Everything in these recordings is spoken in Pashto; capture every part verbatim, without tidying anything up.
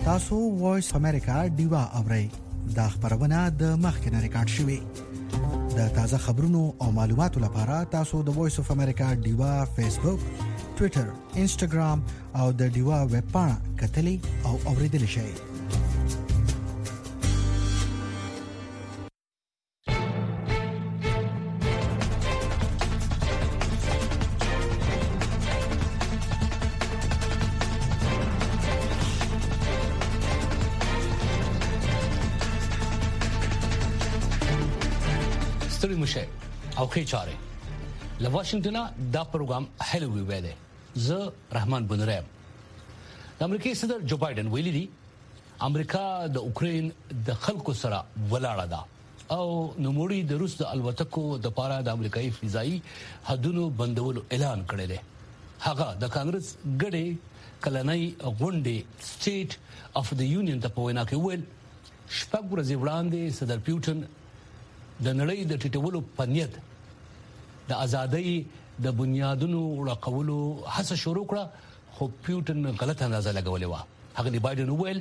تاسو وایس امریکا دیوا اورئ دا خبرونه د مخکنه ریکارډ شوې د تازه خبرونو او معلوماتو لپاره تاسو د وایس اف امریکا دیوا فیسبوک ټوئیټر انسټاګرام او د دیوا ویب پاڼه کتلې او اوریدل شئ. او خې چاره له واشنگټن دا پروګرام هلو وی ویله زه رحمان بنرام. د امریکای صدر جو بایدن ویلي دی امریکا د اوکرين د خلکو سره ولاړه ده او نوموړي د روس د الوتکو د پاره د امریکایي فضائي حدودو بندولو اعلان کړی دی. هغه د کانګرس ګډې کلنۍ غونډې سټیټ اف د یونین ته په وینا کې ویل شپږ ورځې وړاندې صدر پیوټن د نړۍ د ټیټولو پنیت د ازادۍ د بنیادونو وړاقولو هڅه شروع کړه خو پیوټن غلط اندازه لګولې و. هغه دی بایدن ویل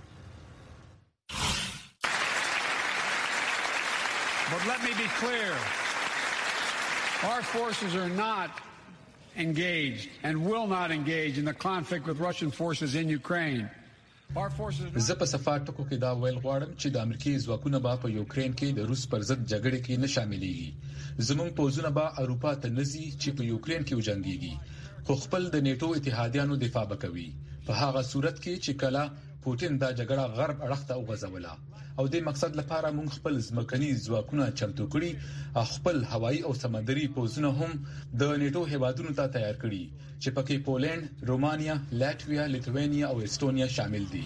But let me be clear. Our forces are not engaged and will not engage in the conflict with Russian forces in Ukraine. زه په صفات ټکو کې دا ویل غواړم چې د امریکایي ځواکونه به په یوکرين کې د روس پر ضد جګړه کې نه شاملېږي. زموږ پوځونه به اروپا ته نزي چې په یوکرين کې وجنګيږي خو خپل د نیټو اتحادیانو دفاع وکوي په هغه صورت کې چې کله پوتین دا جګړه غرب اړخته وغځوله او د مقصد لپاره موږ خپل ځمکني ځواکونه چمتو کړي خپل هوایي او سمندري پوځونه هم د نیټو هیوادونو ته تیار کړي چې پکې پولند، رومانیا، لاتویا، لیتوانیا او استونیا شامل دي.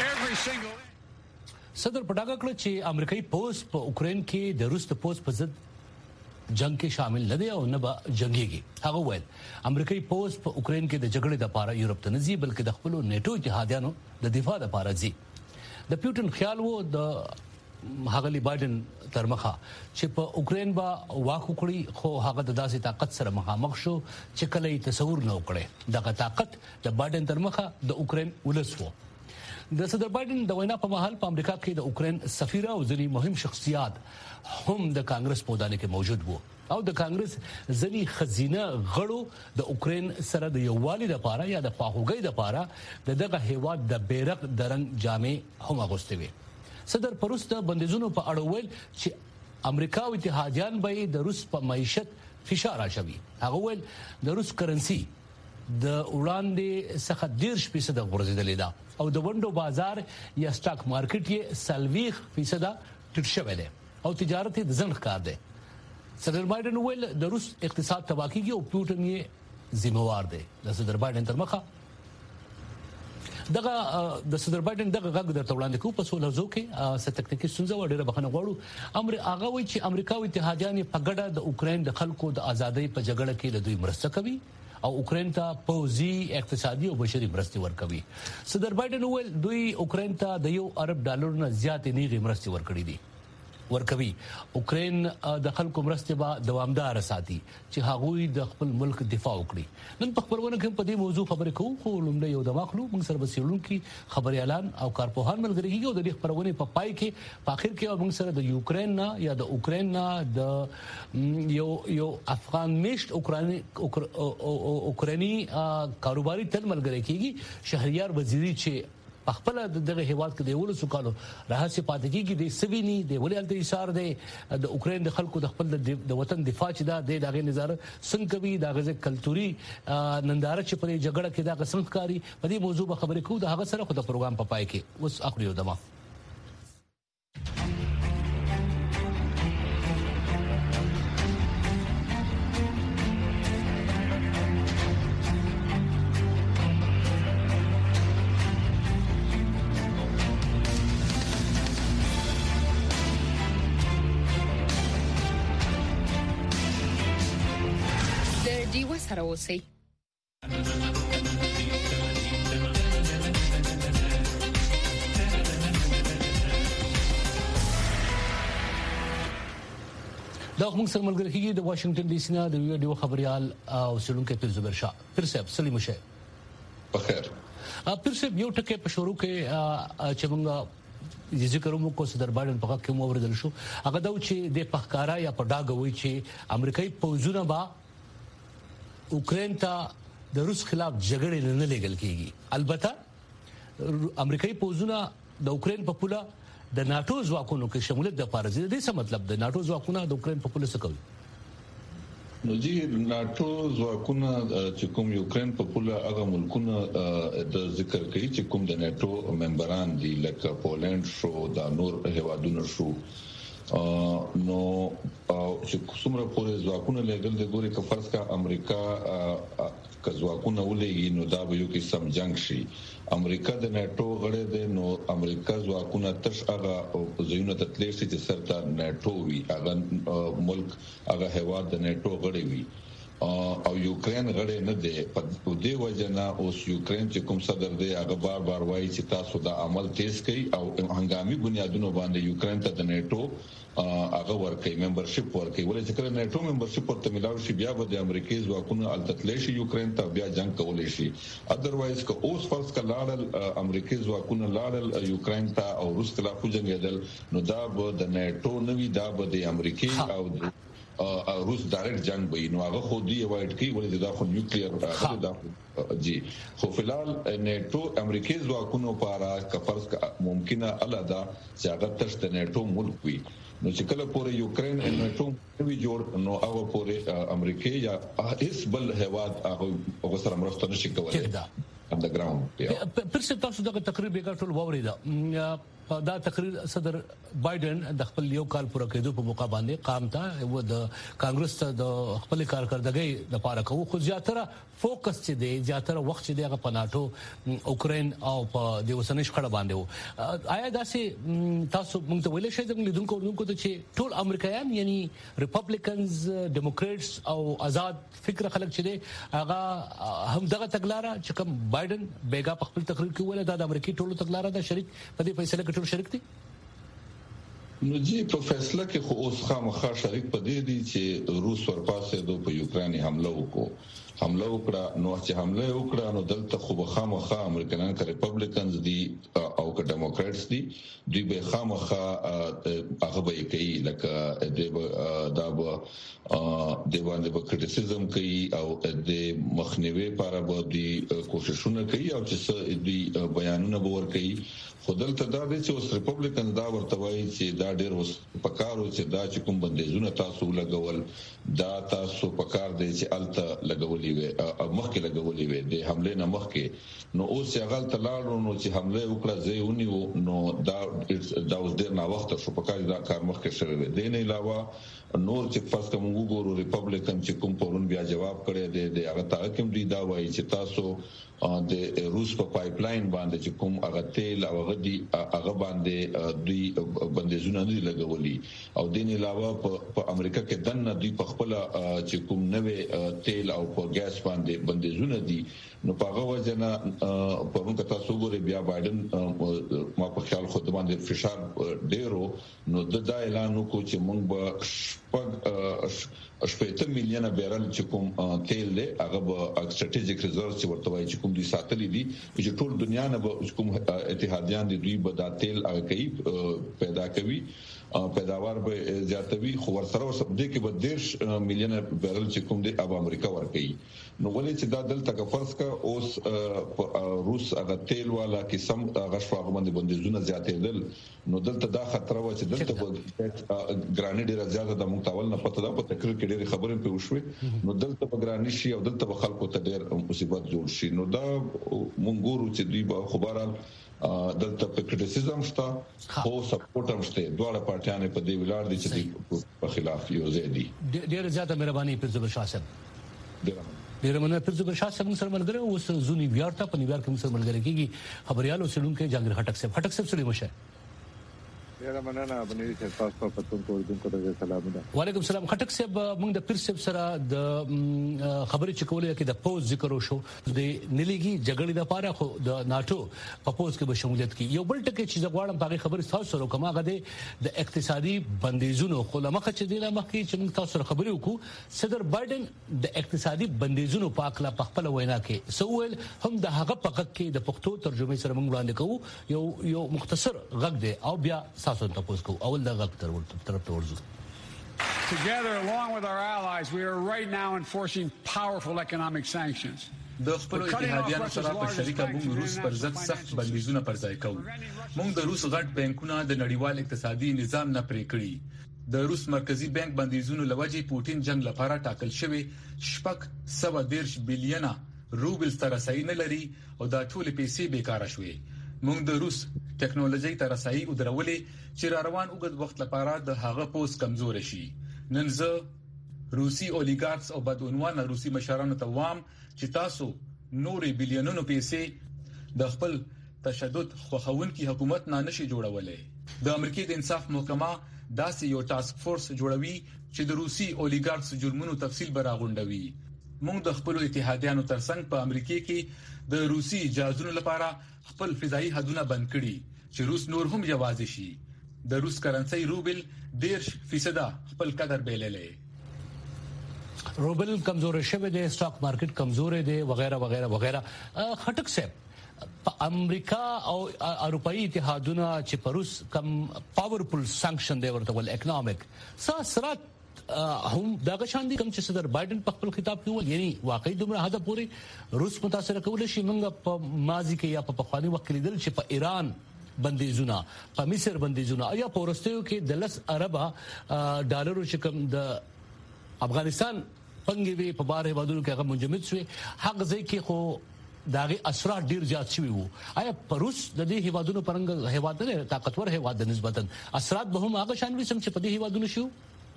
صدر پټاګه کړ چې امریکایي پوځ په اوکرين کې د روس د پوځ په ضد جنگ کې شامل نه دی او نه به جنگيږي. هغه وویل امریکایي پوځ په اوکرين کې د جګړې لپاره یورپ ته نه ځي بلکې د خپل نیټو اتحادیانو د دفاع لپاره ځي. د پیوټن خیال وو د هغه بایدن ترمخه چې په اوکرين با واکو کړی خو هغه د داسې طاقت سره مخامخ شو چې کله یې تصور نه وکړي. دغه طاقت د بایدن ترمخه د اوکرين ولسوو. د صدر بایدن د وینا په مهال په امریکا کې د اوکرين سفیر او ځینې مهم شخصیات هم د کانګرس په ودانۍ کې موجود وو او د کانګرس ځینې خزینه غړو د اوکرين سره د یووالي لپاره یا د خواخوږۍ لپاره دغه هیواد د بیرغ درنګ جامې هم اغوستې وي. صدر پروس د بندیزونو په اړه ویل چې امریکا او اتحادیان به د روس په معیشت فشار اچوي. هغه ویل د روس کرنسي د وړاندې څخه ډیر فیصد غورځیدلې ده او د ونډو بازار یا سٹاک مارکیټ یې سلويخ فیصد ټیټ شوی دی او تجارت د ځنډ کار دی. صدر بایدن ویل د روس اقتصاد تباکیږي او پیوټن یې ذمہوار دی. د صدر بایدن ترمخه دغه د صدر بایدن دغه غږ درته وړاندې کوو په سولهزو کې څه تکنیکی ستونزه و ډیره بخنه غواړو. امر هغه وایي چې امریکا او اتحادیان په ګډه د اوکرين د خلکو د ازادۍ په جګړه کې له دوی مرسته کوي او اوکرين ته پوځي اقتصادي او بشري مرستې ورکوي. صدر بایدن ویل دوی اوکرين ته د یو ارب ډالر نه زیات نیغي مرستې ورکړي دي ورکوي. اوکرين د خلکو مرستې به دوامدار ساتي چې هغوی د خپل ملک دفاع وکړي. نن په خبرونه کې په دې موضوع خبرې کوو خو لومړی یو د واخلو موږ سره بسیړونکو خبري اعلان او کارپوهان ملګری کیږي او د دې خبرونه په پای کې په اخر کې موږ سره د یوکرين نه یا د اوکرين نه د یو یو افغان میشت اوکراني اوکراني کاروباري تل ملګری کیږي شهريار وزیری چې خپل دغه هیواد کې د ولسو کالو راځي پاتې کیږي د سوینی د ولالت اشاره د اوکرين د خلکو د خپل د وطن دفاع چې دا د دغه نظر څنګه کوي دغه کلتوري ننداره چې په جګړه کې دا قسم کاری په دې موضوع به خبرې کوو. د هغه سره خو د پروګرام په پای کې اوس اخري دمه سره اوسئ. دا موږ سره ملګری کیږي د واشنگټن ډي سي نه د ویډیو خبريال او سلونکو پر زبر شاه پر صاحب سلیم شه بخیر پیر صاحب یو ټکی په شروع کې چې موږ ذکر مو کو صدر بایدن په حق کې مو ورزل شو هغه دا چې د پخکارا یا په ډاګه وی چې امریکایي پوځونه با اوکرين ته د روس خلاف جګړه نه لګل کیږي. البته امریکایي پوځونه د اوکرين په پوله د ناتو ځواکونو کې شمولیت د پاره دي. څه مطلب د ناتو ځواکونه د اوکرين په پوله څه کوي؟ نو جی ناتو ځواکونه چې کوم یوکرين په پوله هغه ملکونه د ذکر کوي چې کوم د ناتو ممبران دي لکه پولند شو د نور هیوادونو شو نو چې څومره پورې ځواکونه لګل د ګوري که فرض کا امریکا که ځواکونه ولېږي نو دا به یو قسم جنگ شي. امریکا د ناتو غړی دی نو امریکا ځواکونه تش هغه ځایونه ته تللی شي چې سرته ناتو وي هغه ملک هغه هیواد د ناتو غړی وي او یوکرين غړی نه دی. په دې وجه نه اوس یوکرين چې کوم صدر دی هغه بار بار وایي چې تاسو دا عمل تیز کړئ او هنګامي بنیادونو باندې یوکرين ته د ناتو هغه ورکړي ممبرشپ ورکړي ولې چې کله ناتو ممبرشپ ورته ملاوي شي بیا به د امریکای ځواکونو التتلی شي یوکرين ته بیا جنگ کولای شي. اذروایز که اوس فرض کړه لاړل امریکای ځواکونو لاړل یوکرين ته او روس خلاف جنگیدل نو دا به د ناتو نوي دا به د امریکای او روس ډایرکټ جنگ به نو هغه خو دی وایټ کی ولې دا خو نیوکلیر هغه دا جی خو فلال ناتو امریکای ځواکونو لپاره کفرس ممکنه الادا چې هغه تشت ناتو ملک وي نو چې کله پورې یوکرين ناتو وی جوړ نو هغه پورې امریکای یا هیڅ بل هیواد هغه سره مرسته نشي کولای انډرګراوند. پر څه تاسو دغه تقریر به ټول ووریدا دا تقریر صدر بایدن د خپل یو کال پوره کېدو په موقع باندې قام ته و د کانګرس ته د خپل کارکردګۍ د پاره کوو خو زیاتره فوکس چې دی زیاتره وخت چې دی هغه په ناتو اوکرين او په د وسنۍ شخړه باندې وو. آیا داسې تاسو موږ ته ویل شئ چې لیدونکو ورونکو ته چې ټول امریکایان یعنی ریپبلیکنز ډیموکریټس او آزاد فکر خلک چې دی هغه هم دغه تګلارہ چې کوم بایدن بیګا په خپل تقریر کې ویل دا د امریکای ټولو تګلارہ د شریک په دې فیصله کې ټول شریک دي؟ نو جی په فیصله کې خو اوس خامخا شریک پدې دي چې روس ورپاسه د په یوکرين حمله وکړو حمله وکړه نو چې حمله وکړه نو دلته خو خامخا امریکایان ک ریپبلیکنز دي او ک ډیموکریټس دي دوی به خامخا هغه به کوي لکه د دا به د باندې به کریټیسیزم کوي او د مخنیوي لپاره به دوی کوششونه کوي او چې دوی بیانونه به ور کوي. خو دلته دا دي چې اوس ریپبلیکن دا ورته وایي چې دا ډېر اوس پکارو چې دا چې کوم بندیزونه تاسو لګول دا تاسو پکار دی چې الته لګولې وي مخکې لګولې وي د حمله نه مخکې نو اوس یې غلط لاړو نو چې حمله وکړه ځایونی نو دا دا اوس ډېر نا وخت شو پکار دا کار مخکې شوی دی. د نه علاوه نور چې فرض کوم وګورو ریپبلیکن چې کوم پرون بیا جواب کړی دی هغه تاکم دی دا وایي چې تاسو د روس په پایپ لاین باندې چې کوم هغه تیل او هغه دی هغه باندې دوی بندیزونه نه لګولي او د نه علاوه په امریکا کې دنه دوی په خپل چې کوم نوې تیل او په ګاز باندې بندیزونه دي نو په هغه وجه نه په موږ تاسو ګوري بیا بایدن ما په خیال خو د باندې فشار ډیرو نو د دا اعلان وکړو چې موږ به شپږ میلیونه بیرل چې کوم تیل دی هغه به استراتیژیک ریزرو چې ورته وایي چې کوم دي ساتلې دي چې ټول دنیا نه به کوم اتحادیان دي دوی به دا تیل هغه کوي پیدا کوي پیداوار به زیاتوي خو ورسره ورسره د کې به ډیر میلیونه بیرل چې کوم دی اب امریکا ور کوي نو ولې چې دا دلته کا فرض کا اوس روس هغه تیل والا قسم هغه شواغ باندې بندیزونه زیاتېدل نو دلته دا خطر و چې دلته به ګرانی ډیر زیاته د متول نه پته دا په تقریر کې ډېر خبرې په وشوي نو دلته په ګرانی شي او دلته به خلکو ته ډېر مصیبت جوړ شي نو دا مونږ ګورو چې دوی به خبرال دلته په کریټیسیزم شته خو سپورټ هم شته دواړه پارټیانې په دې ولاړ دي چې په خلاف یو ځای دي. ډېر زیاته مهرباني پر زبر شاسب ډېر مننه پر زبر شاسب سره ملګری اوس زو نیویارک ته په نیویارک کې سره ملګری کیږي خبريالو سړونکو جانګر خټک صاحب خټک صاحب سره مشه ډیره مننه باندې چې تاسو په پتون کوم کو ته سلام ده. وعلیکم السلام. خټک صاحب موږ د پیر صاحب سره د خبرې چکولې کې د پوز ذکر وشو د نلیګي جګړې د پاره خو د ناتو په پوز کې به شمولیت کی یو بل ټکی چې غواړم په خبرې تاسو سره کومه غده د اقتصادي بندیزونو خو لمخه چې دی لمخه چې موږ تاسو سره خبرې وکړو صدر بایدن د اقتصادي بندیزونو په اړه په خپل وینا کې سوول هم د هغه په غږ کې د پښتو ترجمه سره موږ وړاندې کوو یو یو مختصر غږ دی او بیا تاسو ته پوس کوو اول د غږ تر طرف ته ورځو. Together, along with our allies, we are right now enforcing powerful economic sanctions. د خپل اتحادیانو سره په شریکه موږ روس پر ضد سخت بندیزونه پر ځای کوو. موږ د روس غټ بانکونه د نړیوال اقتصادي نظام نه پرې کړی. د روس مرکزی بانک بندیزونو لوجې پوتین جنگ لپاره ټاکل شوی شپږ سوه دیرش بلین روبل سره رسائی نه لري او دا ټول پیسې بیکاره شوې. موږ د روس ټکنالوژي ته رسائی او درولې چې را روان اوږد وخت لپاره د هغه پوس کمزور شي. نن زه روسي اولیګارکس او بدعنوانه روسي مشرانو ته وام چې تاسو نورې بلیونونو پیسې د خپل تشدد خوخونکي حکومت نه نشي جوړولای. د امریکای د انصاف محکمه داسې یو ټاسک فورس جوړوي چې د روسي اولیګارکس جرمونو تفصیل براغونډوي. موږ د خپل اتحادیانو ترڅنګ په امریکا کې د روسي جهازونو لپاره خپل فضائي حدونه بند کړي چې روس نور هم یوازې شي. د روس کرنسي روبل ډیر فیصد خپل قدر بیللې. روبل کمزور شوه دی، سٹاک مارکیټ کمزور دی وغیرہ وغیرہ وغیرہ. خټک صاحب په امریکا او اروپאי اتحادونه چې په روس کم پاورفل سانکشن دی ورته ول اکونومیک ساسرات هم دغه شان دي کوم چې صدر بایدن په خپل خطاب کې ویل یعنی واقعي دومره حد پورې روس متاثر کول شي. موږ په ماضي کې یا په پخوانی وخت کې لیدل چې په ایران بندیزونه په مصر بندیزونه یا په ورستیو کې د لس اربه ډالرو چې کوم د افغانستان پنګوي په بار هیوادونو کې هغه منجمد شوی حق ځای کې خو داغه اثرات ډیر زیات شوی وو. آیا په روس د دې هیوادونو پرنګ هیواد نه طاقتور هیواد نسبتا اثرات به هم هغه شان وي سم چې په دې هیوادونو شو؟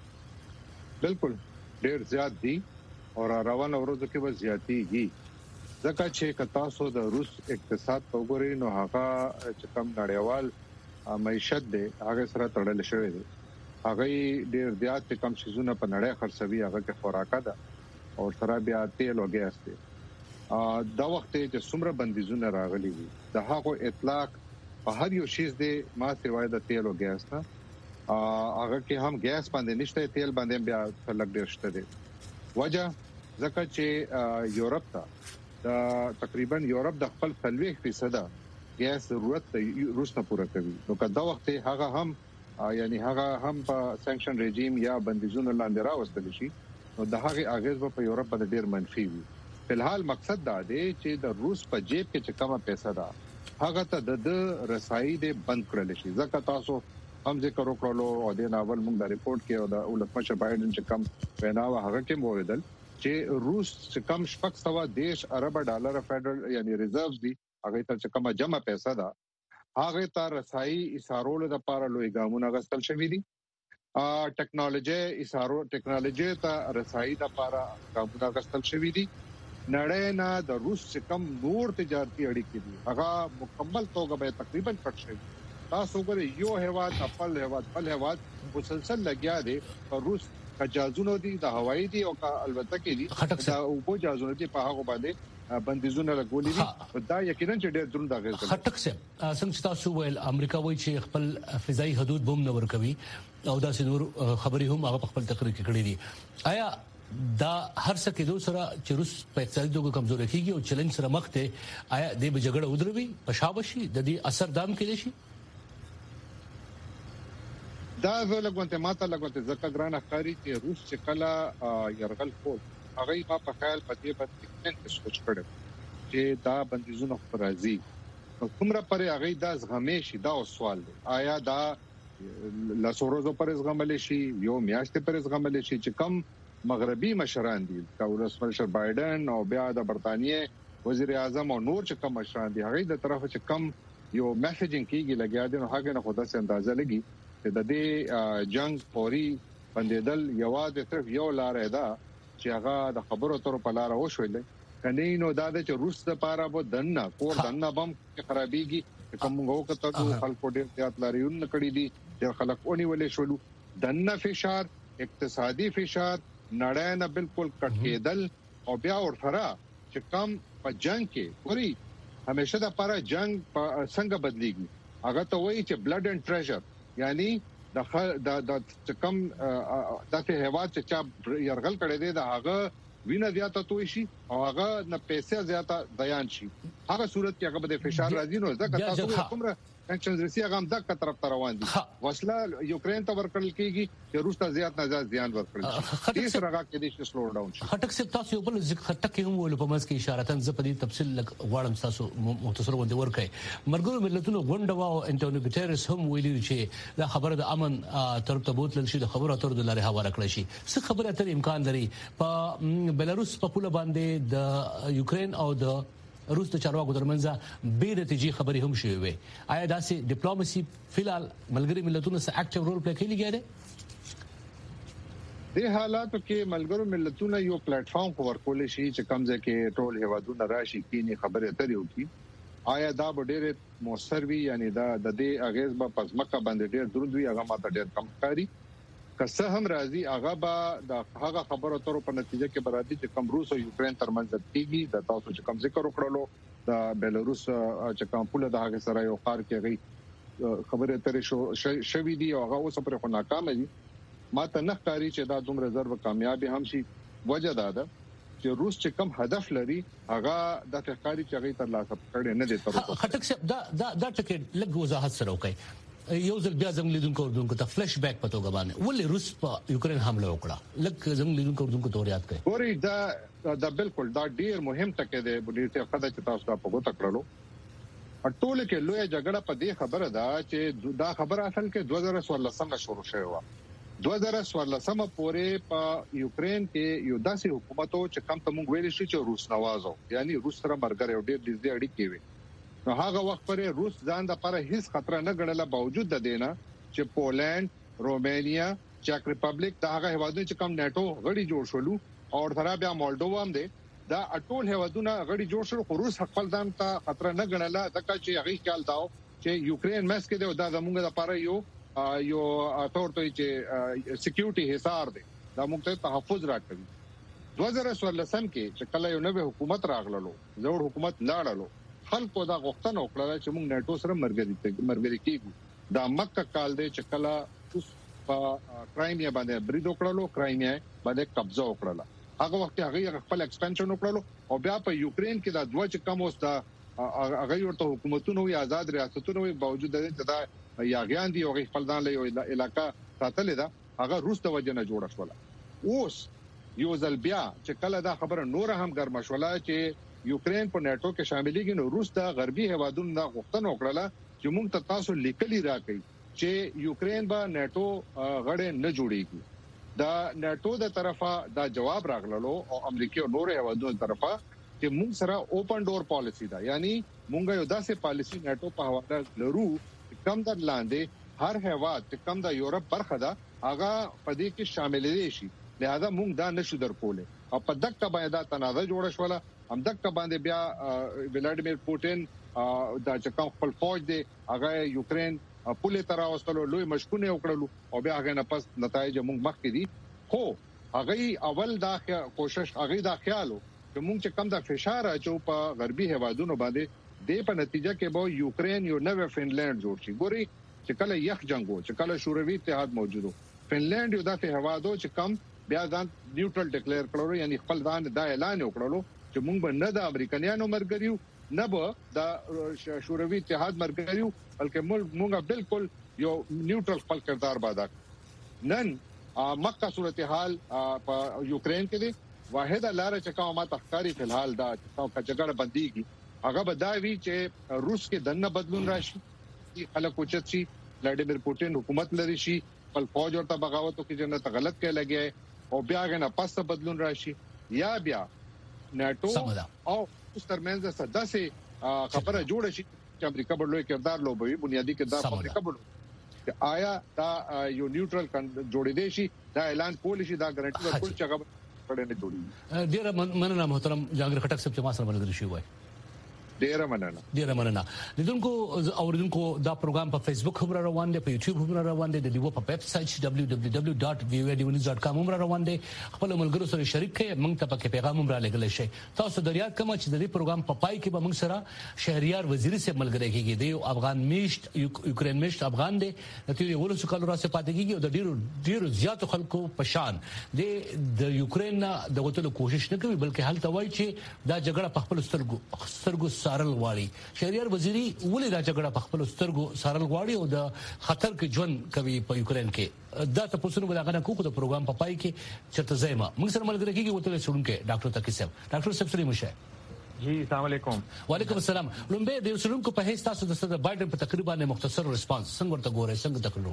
بالکل ډیر زیات دي او روانه ورځو کې به زیاتېږي. ځکه چې تاسو د روس اقتصاد په وګورئ نو هغه چې کوم نړیوال معیشت دی هغه سره تړل شوی دی. هغه ډیر زیات کم شیزونه په نړۍ خرڅوي هغه کې خوراکه ده او سره بیا تیل او ګیس دی. دا وخت چې څومره بندیزونه راغلي دي د هغه اطلاق په هر یو شیز دی ما سیوای د تیل او ګیس نه هغه کې هم ګیس باندې نشته تیل باندې بیا لګ ډیر شته دي. وجه ځکه چې یورپ ته د تقریبا یورپ د خپل ثلوي فیصد ګیس ضرورت روس نه پوره کوي. نو کدا وخت هغه هم یعنی هغه هم په سانکشن رژیم یا بندیزونو لاندې راوستل شي نو د هغه اغیز په یورپ باندې ډیر منفي وي. فلحال مقصد دا دی چې د روس په جیب کې چې کومه پیسې ده هغه ته د رسایي د بند کړل شي. ځکه تاسو هم ذکر وکړلو او د ناول موږ د ریپورت کې او د ولسمشر بایدن چې کم ویناوه هغه کې موریدل چې روس چې کم شپږ سوه دیش ارب ډالر فدرال یعنی ریزرவ்ز دي هغه ته چې کومه جمع پیسې ده هغه ته رسایي اشارول د لپاره لوی ګامونه غستل شوی دي. ا ټیکنالوژي اشارو ټیکنالوژي ته رسایي د لپاره ګامونه غستل شوی دي. نړۍ نه د روس چې کم نور تجارتي اړیکې دي هغه مکمل توګه به تقریبا کټ شوی. تاسو ګورئ یو هیواد خپل هیواد خپل هیواد مسلسل لګیا دی په روس کجازونو دي د هوایي دي او البته کې دي دا او په جازونو دي په هغه باندې بندیزونه لګولې دي دا یقینا چې ډېر دروند اغیز کوي. خټک صاحب څنګه تاسو ویل امریکا وایي چې خپل فضائي حدود بم نه ورکوي او دا سنور خبري هم هغه خپل تقریر کې کړې دي. آیا دا هر څه کې دوه سره چې روس په اقتصادي توګه کمزوري کیږي او چیلنج سره مخ ته آیا د بجګړه ودروي په شابشي د دې اثر دام کې شي؟ دا زه لګونته ماته لګونته ځکه ګران اخاري چې روس چې کله يرغل کول هغه ما په خیال پدې باندې څنګه سوچ کړو چې دا بندیزونه فرضي کومره پرې هغه د زغمې شي دا سوال دی. آیا دا لاسوروزو پر زغمل شي یو میاشت پر زغمل شي چې کم مغربي مشران دي کاولس مشر بایدن او بیا د برتانیې وزیر اعظم او نور چې کم مشران دي هغه د طرف چې کم یو میسجینګ کیږي لګیا دي نو هغه نه خدا سي اندازه لګي چې د دې جنگ پوري بندیدل یوازې صرف یو لار ده چې هغه د خبرو تر په لار وشول کني نو دا د روس لپاره به دنه کور دنه بم خرابيږي کوم غو کته خلکو ډیر زیات لاريون کړی دي د خلک اونیولې شول دنه فشار اقتصادي فشار نړۍ نه بالکل کټ کېدل او بیا ورته چې کم په جنگ کې پوری همیشه د لپاره جنگ څنګه بدليږي هغه ته وایي چې بلډ اینڈ ټریجر یعنی د د د کم دغه هواد چې چا يرغل کړي دي د هغه وینه زیاته توي شي او هغه نه پیسې زیاته بیان شي هغه صورت کې هغه د فشار راځي نو ځکه تاسو کومره سانکشنز رسي هغه هم دغه طرف ته روان دي وسله یوکرين ته ورکړل کیږي چې روس ته زیات نه زیات زیان ورکړي هیڅ راګه کې دي چې سلو ډاون شي خټک سپ تاسو یو بل خټک هم ول په مس کې اشاره تن زپدي تفصیل غواړم تاسو مختصر وندي ورکړي مرګو ملتونو غونډه او انټونیو ګوتيرس هم ویلي چې دا خبره د امن طرف ته بوتل شي د خبره اتر د لارې حواله کړی شي څه خبره اتر امکان لري په بلاروس په پوله باندې د یوکرين او د روس د چارواکو ترمنځ به نتیجې خبرې هم شوې وي آیا داسې ډیپلوماسي فلال ملګری ملتونو سره اکټیو رول پلی کوي لګیاره د حالاتو کې ملګرو ملتونو یو پلیټ فارم ورکول شي چې کمزې کې ټول هوادونه راشي کینی خبره اترې وکي آیا دا ډېر موثر وي یعنی دا د دې اغیز په پزماکه باندې ډېر دروند وي هغه ماته ډېر کم ښکاري که هم راځي هغه به د هغه خبرو تر په نتیجه کې برادي چې کوم روس او یوکرين ترمنځ کېږي د تاسو چې کوم ذکر وکړلو د بلاروس چې کوم پوله د هغه سره یو خار کې غي خبره ترې شو شوې دي او هغه اوس پر خو ناکام دي ماته نه ښکاري چې دا دومره ضرب کامیاب هم شي وجه دا ده چې روس چې کوم هدف لري هغه د ښکاری چې هغه تر لاسه کړي نه دي تر اوسه خټک صاحب دا دا د ټکټ لګ وضاحت سره وکړي یو ځل بیا زموږ لیدونکو ورونکو ته فلش بیک پتو غبانه ولې روس په یوکرين حمله وکړه لکه زموږ لیدونکو ورونکو ته یاد کړئ ګوري دا دا بالکل دا ډیر مهم ټکی دی ډیر څه خدای چې تاسو په ګوت کړلو ټول کې لوی جګړه په دې خبره ده چې دا خبره اصل کې دوه هزار څوارلس نه شروع شوه و دوه هزار څوارلس پورې په یوکرين کې یو داسې حکومتو چې کم ته مونږ ویل شي چې روس نوازو یعنی روس سره مرګره یو ډیر دې اړیکې وي نو هغه وخت پرې روس ځان د لپاره هیڅ خطر نه ګڼل باوجود د دینه چې پولند رومانیا چک ریپبلیک دا هغه هوادونه چې کوم نیټو غړي جوړ شول او تر بیا مولډووا هم دي دا ټول هوادونه غړي جوړ شول خو روس خپل ځان ته خطر نه ګڼل ځکه چې هغه خیال داو چې یوکرين مس کې دا زموږ لپاره یو یو تور ته چې سکیورټي حصار دي دا موږ ته تحفظ راکړي دوه هزار څوارلس کې چې کله یو نوې حکومت راغللو زوړ حکومت لاړلو خلکو دا غوښتنه وکړه چې موږ نیټو سره مرګري مرګري کیږو دا مکه کال دی چې کله اوس په کرایمیا باندې برید وکړلو کرایمیا باندې قبضه وکړه هغه وخت هغه خپل ایکسپانشن وکړلو او بیا په یوکرين کې دا دوه چې کم اوس دا هغه ورته حکومتونو یا آزاد ریاستونو باوجود د دې دا یاغیان دي او خپل ځان له یو علاقہ ساتل دا هغه روس ته وجنه جوړ شول اوس یو ځل بیا چې کله دا خبره نور هم ګرم شوله چې یوکرين په نیټو کې شاملېږي نو روس د غربي هوادونو د غوښتنه وکړه چې موږ ته تاسو لیکلي راکړئ چې یوکرين به نیټو غړي نه جوړيږي دا نیټو د طرفه دا جواب راغللو او امریکا او نور هوادونو طرفه چې موږ سره اوپن ډور پالیسی دا یعنی موږ یو داسې پالیسی نیټو په حواله لرو کم در لاندې هر هواد چې کم د یورپ برخه ده هغه په دې کې شامل دي شي لہذا موږ دا نشو درکول او په دغه باندې دا تنازع جوړ شول هم دغه باندې بیا ولادیمیر پوتین دا چې کوم خپل فوج دی هغه یوکرين پوله تر اوسلو لوی مشکونه وکړلو او بیا هغه نه پس نتایج موږ مخکې دي خو هغه اول دا کوشش هغه دا خیالو چې موږ چې کم د فشار اچو په غربي هوادونو باندې د په نتیجه کې به یوکرين یو نوې فنلند جوړ شي ګوري چې کله یخ جنگو چې کله شوروي اتحاد موجودو فنلند یو داسې هوادو چې کم بیا ځان نیوټرل ډیکلیئر کړو یعنی خپل ځان دا اعلان وکړلو چې موږ به نه د امریکایانو مرګریو نه به د شوروي اتحاد مرګریو بلکې موږ بالکل یو نیوټرل خپل کردار بادا نن مکه صورتحال په یوکرين کې دی واحد لار چې کومه تخکاری په الحال دا چې جګړه بنديږي هغه به دا وی چې روس کې دنه بدلون راشي خلک اوچت شي ولادیمیر پوتین حکومت لري شي خپل فوج ورته بغاوت کوي چې نه غلط کې لګي او بیا غنه پس بدلون راشي یا بیا نیټو او ترمنځ سداسه خبره جوړه شي چې امریکا په لوی کردار لوبوي بنیادی کردار امریکا په آیا دا یو نیوټرل جوړې دي شي دا اعلان کول شي دا ګارانټي ورکول چې هغه پړې نه جوړي ډیر مننه محترم جهانگیر خټک صاحب چې ما سره ملګری شوی وای ډیره مننه ډیره مننه لیدونکو اوریدونکو دا پروګرام په فیسبوک هم روان دی په یوټیوب هم روان دی د دیو په ویب سټ دبليو دبليو دبليو ډاټ وی او ډي ونیوز ډاټ کام هم روان دی خپل ملګرو سره شریک کړئ موږ ته پکې پیغام هم را لګل شي تاسو د ریاض کوم چې د دې پروګرام په پای کې به موږ سره شهريار وزیر سره ملګری کیږي د افغان میشت یوکرين میشت افغان دی نتیجه ولوس کال راځي پاتې کیږي او د ډیرو ډیرو زیاتو خلکو په شان د یوکرين د غوتلو کوشش نه کوي بلکې حل توای چې دا جګړه په خپل سترګو سترګو سارل غواړي شهريار وزیري ولې دا جګړه په خپل سترګو سارل غواړي او د خطر کې ژوند کوي په یوکرين کې دا تاسو نو بلغه کوو د پروګرام په پای کې چرته زېما موږ سره ملګری کیږي وته سړونکو ډاکټر تقی صاحب ډاکټر صاحب سلام شه جی السلام علیکم وعلیکم السلام لومبه د سړونکو په هیڅ تاسو د صدر بایدن په تقریبا مختصر ریسپانس څنګه ورته ګورئ څنګه تکلو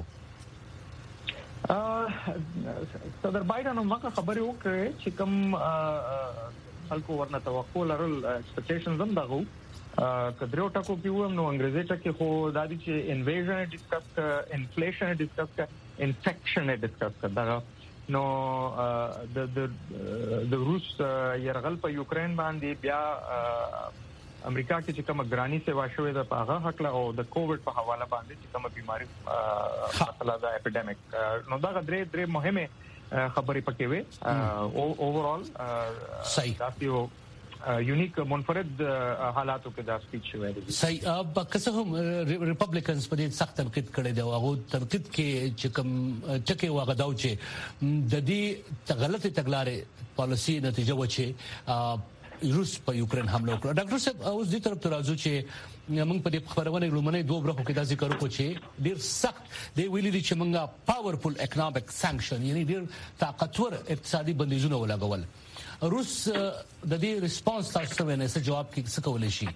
صدر بایدن موږ خبرې وکړې چې کوم خلکو ورنه توقع لرل ایکسپیکټیشنز هم دغه کډرو ټکو کې وم نو انګریزي ټکو خو د دې چې انویژن ډیسکس ک انفلیشن ډیسکس ک انفیکشن ډیسکس ک دغه نو د د د روس يرغل په یوکرين باندې بیا امریکا کې چې کوم ګرانی سیوا شوې ده په هغه حق له او د کووډ په حواله باندې چې کوم بیماری مسله ده اپیډمیک نو دا درې درې مهمه خبرې پکې وي او اوورال صحیح دا یو یونیک منفرد حالاتو کې دا سپیچ شوی دی صحیح اب که هم ریپبلیکنز په دې سخت تنقید کړی دی او هغه تنقید کې چې کوم ټکی واغداو چې د دې غلطي تګلارې پالیسي نتیجه و چې روس په یوکرين حمله وکړه ډاکټر صاحب اوس دې طرف ته راځو چې موږ په دې خبرونه لومړی دوه برخو کې دا ذکر وکړو چې ډیر سخت دی ویلي دي چې موږ پاورفل اکونومیک سانکشن یعنی ډیر طاقتور اقتصادي بندیزونه ولګول روس د دې ریسپانس تاسو ونه څه جواب کې څه کولای شي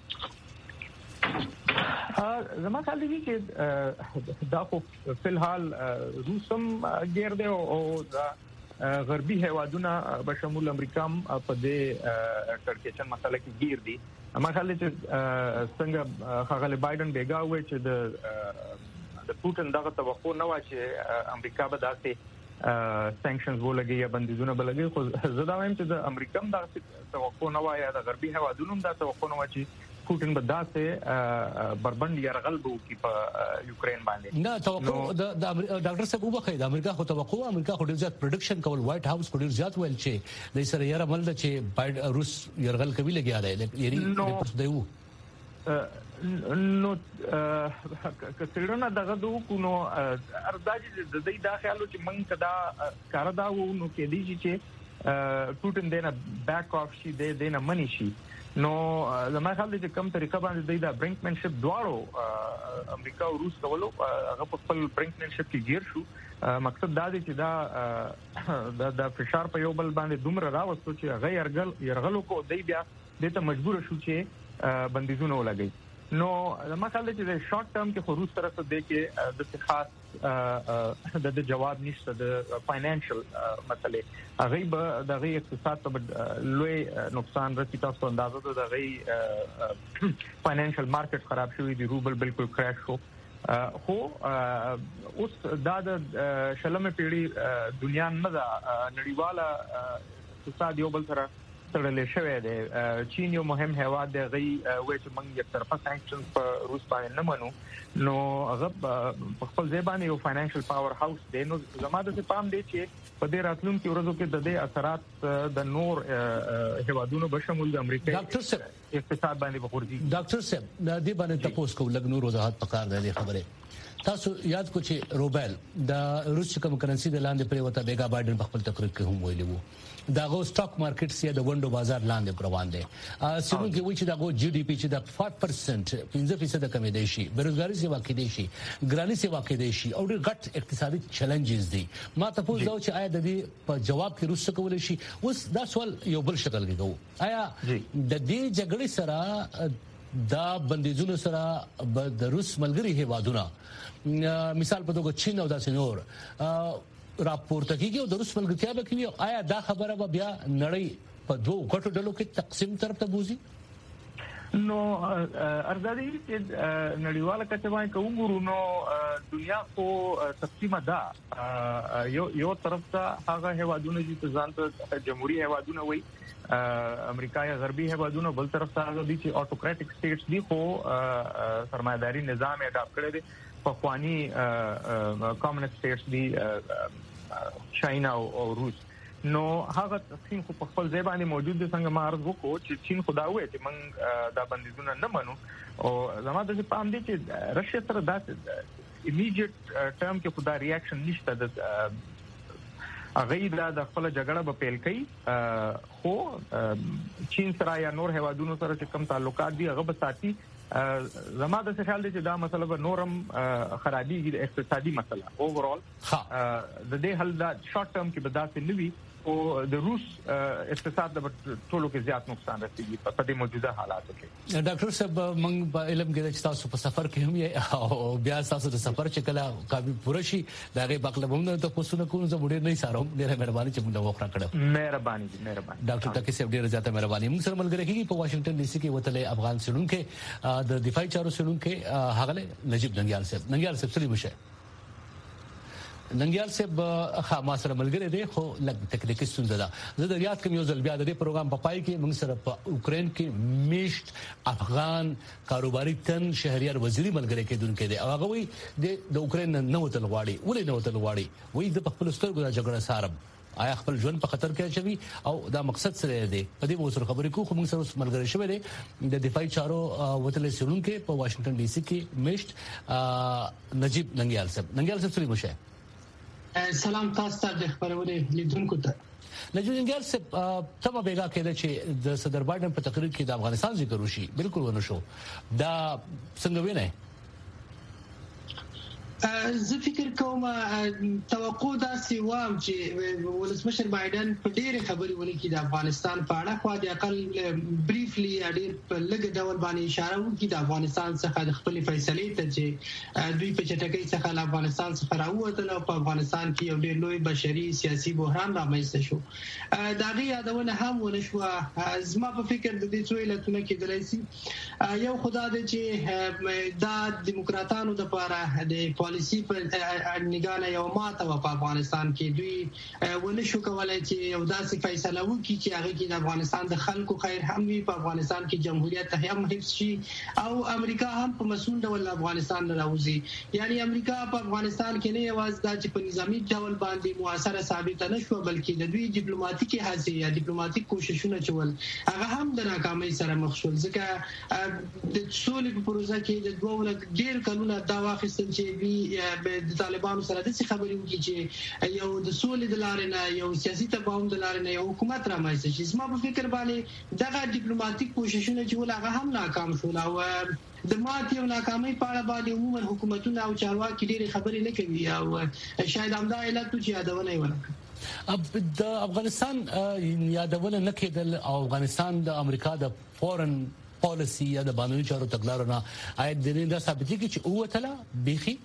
زما خیال دی چې دا خو په الحال روسم غیر دی او غربي هیوادونه به شمول امریکا په دې ترکیچن مسله کې گیر دي ما خیال چې څنګه خغل بایدن بیګا وای چې د د پوتین دغه توقع نه و چې امریکا به داسې سانکشنز ولګي یا بندیزونه بلګي خو زه دا وایم چې د امریکا هم دغه توقع نه و یا د غربي هیوادونو هم دا توقع نه و چې پوتین به داسې بربند يرغل به وکړي په یوکرين باندې نه توقع د ډاکټر صاحب وبخښه د امریکا خو توقع امریکا خو ډیر زیات پروډکشن کول وایټ هاوس خو ډیر زیات ویل چې د سره یې عمل د چې بایډ روس يرغل کوي لګیا دی یعنی پوس دیو نو کثیرونه دغه دوه کو نو ارزاجي د دې دا خیالو چې منګ کدا کار دا وو نو کې دي چې پوتین دینه بیک اف شي دینه منی شي نو زما خیال دی چې کوم طریقه باندې دا برینکمنشپ دواړو امریکا او روس کولو هغه په خپل برینکمنشپ کې گیر شو مقصد دا دی چې دا د فشار په یو بل باندې دومره راوستو چې هغه يرغل يرغلو کو دی بیا د ته مجبور شو چې بندیزونه ولګي نو زما خیال دی چې شارټ ټرم کې خو روس طرف ته دی کې د خاص د جواب نشته د فاینانشل مسلې هغه به د غي اقتصاد ته لوی نقصان رسي تاسو اندازه ده د غي فاینانشل مارکیټ خراب شوی دی روبل بالکل کراش شو خو اوس دا د شلمه پیړی دنیا نه ده نړیواله اقتصاد یو بل سره تړلې شوې ده چین یو مهم هیواد دی غي وې چې موږ یو طرفه سانکشنز په روس باندې نه منو نو هغه په خپل ځای باندې یو فاینانشل پاور هاوس دی نو زماده څخه پام دی چې په دې راتلونکو ورځو کې د دې اثرات د نور هیوادونو بشمول د امریکا ډاکټر صاحب اقتصاد باندې بخورځي ډاکټر صاحب د دې باندې تاسو کو لګ نور وضاحت پکار دی خبره تاسو یاد کو چې روبل د روس کوم کرنسي د لاندې پرې وته بیګا بایدن په خپل تقریر کې هم ویلي وو داغه سټاک مارکیټ سي د وندو بازار لاندې روان دي سیمو کې وایي چې داغه جی ډي پی چې د پنځه پرسنټ پنځه فیصد کمی دی شي بیروزګاری سیوا کې دی شي ګرانی سیوا کې دی شي او ډېر غټ اقتصادي چیلنجز دي ما تاسو دا چې آیا د دې په جواب کې روس کول شي اوس دا سوال یو بل شکل کې کوو آیا د دې جګړې سره دا بندیزونو سره د روس ملګری هیوادونه مثال په توګه چین او داسې نور راپورته کیږي او د روس ملګرتیا به کوي آیا دا خبره به بیا نړۍ په دوه غټو ډلو کې تقسیم طرف ته بوزي نو ارزادي چې نړیواله کچه باندې کومورو نو دنیا کو تقسیم ده یو یو طرف ته هغه هوادونه چې ځان ته جمهوریت هوادونه وي امریکا یا غربي هوادونه بل طرف ته هغه دي چې اټوکراتیک سټیټس دي خو سرمایداري نظام یې اډاپټ کړی دی په خواني کمیونست سټیټس دي چاینا او روس نو هغه تقسیم خو په خپل ځای باندې موجود دي څنګه ما عرض وکړو چې چین خدا وې چې موږ دا بندیزونه نه منو او زموږ د پام دي چې رشیا سره دا ایمیډیټ ټرم کې خدا ریاکشن نشته د هغه د خپل جګړه په پیل کوي خو چین سره یا نور هوادونو سره چې کوم تعلقات دي هغه به ساتي زما د خیال دی چې دا مسله به نورم خرابېږي د اقتصادي مسله اوورال د دې حل دا شارټ ټرم کې به داسې نه وي او د روس اقتصاد د ټولو کې زیات نقصان رسیږي په دې موجوده حالاتو کې. ډاکټر صاحب موږ په علم کې چې تاسو په سفر کې هم یې او بیا تاسو د سفر چې کله کابل پوره شي دا غي باقله هم ته پوښتنه کوم زه وړي نه سارم ډیره مهرباني چې موږ وخره کړو. مهرباني مهرباني ډاکټر تکي صاحب ډیره زیاته مهرباني. موږ سره ملګری کیږي په واشنگټن ډي سي کې وتلې افغان سړونکو د دفاعي چارو سړونکو هغه نجیب ننګیال صاحب ننګیال صاحب سلیم شه ننګیال صاحب خامہ سره ملګری دی خو لږ تکنیکی ستونزه ده. زه د ریاض کوم یو ځل بیا د دې پروګرام په پای کې موږ سره په اوکرين کې میشت افغان کاروباري تن شهريار وزیری ملګری کېدونکو دی. هغه وی د اوکرين نه وتل غواړي ولې نه وتل غواړي وی د خپل سترګو د جګړه سارم آیا خپل ژوند په خطر کې اچوي او دا مقصد سره دی. په دې وسره خبرې کوو خو موږ سره ملګری شوی دی د دفاعي چارو وتلې سړونکو په واشنگټن ډي سي کې میشت نجیب ننګیال صاحب. ننګیال صاحب سلیم شه. سلام تاسو ته د خبرونه لیدونکو ته. نجیب ننګیال صاحب تمه بیګا کېده چې د صدر بایدن په تقریر کې د افغانستان ذکر وشي بالکل ونه شو دا څنګه وینئ؟ زه فکر کوم توقع دا سی وام چې ولسمشر بایدن په ډېر خبرې ولکې د افغانستان په اړه خو د اقل بریفلی ډېر په لږ ډول باندې اشاره وکړي د افغانستان څخه د خپل فیصلې ته چې دوی په چټکۍ څخه له افغانستان څخه راووتل او په افغانستان کې یو ډېر لوی بشري سیاسي بحران رامنځته شو. دا غي یادونه هم ونه شو. زما په فکر د دې څو علتونه کېدلای شي. یو خدای دې چې دا دیموکراتانو د لپاره د پالیسی په نگانه یو ماته په افغانستان کې دوی ونه شو کولای چې یو داسې فیصله وکړي چې هغه کې د افغانستان د خلکو خیر هم وي په افغانستان کې جمهوریت هم حفظ شي او امریکا هم په مسؤل ډول افغانستان راوځي. یعنی امریکا په افغانستان کې نه یوازې د چې په نظامی ډول باندې موثره ثابت نه شو بلکې د دوی ډیپلوماټیکي هڅې یا ډیپلوماټیک کوششونه چول هغه هم د ناکامۍ سره مخ شول. ځکه د سولې په پروسه کې د دوه ډیر کلونه دا واخیستل چې وی د طالبانو سره د څه خبرې وکړي چې یو د سولې د لارې نه یو سیاسي تفاهم د لارې نه یو حکومت رامنځته شي. زما په فکر باندې دغه ډیپلوماټیک کوششونه چې ولغه هم ناکام شول او د ماتې او ناکامۍ په اړه باندې عموما حکومتونه او چارواکي ډېری خبرې نه کوي او شاید همدا علت چې یادونه یې ونه اب د افغانستان یادونه نه کېدل او افغانستان د امریکا د فورن پالیسی یا د بانوي چارو تګلارونه آیا د دې د ثابت کی چې اوتله بيخي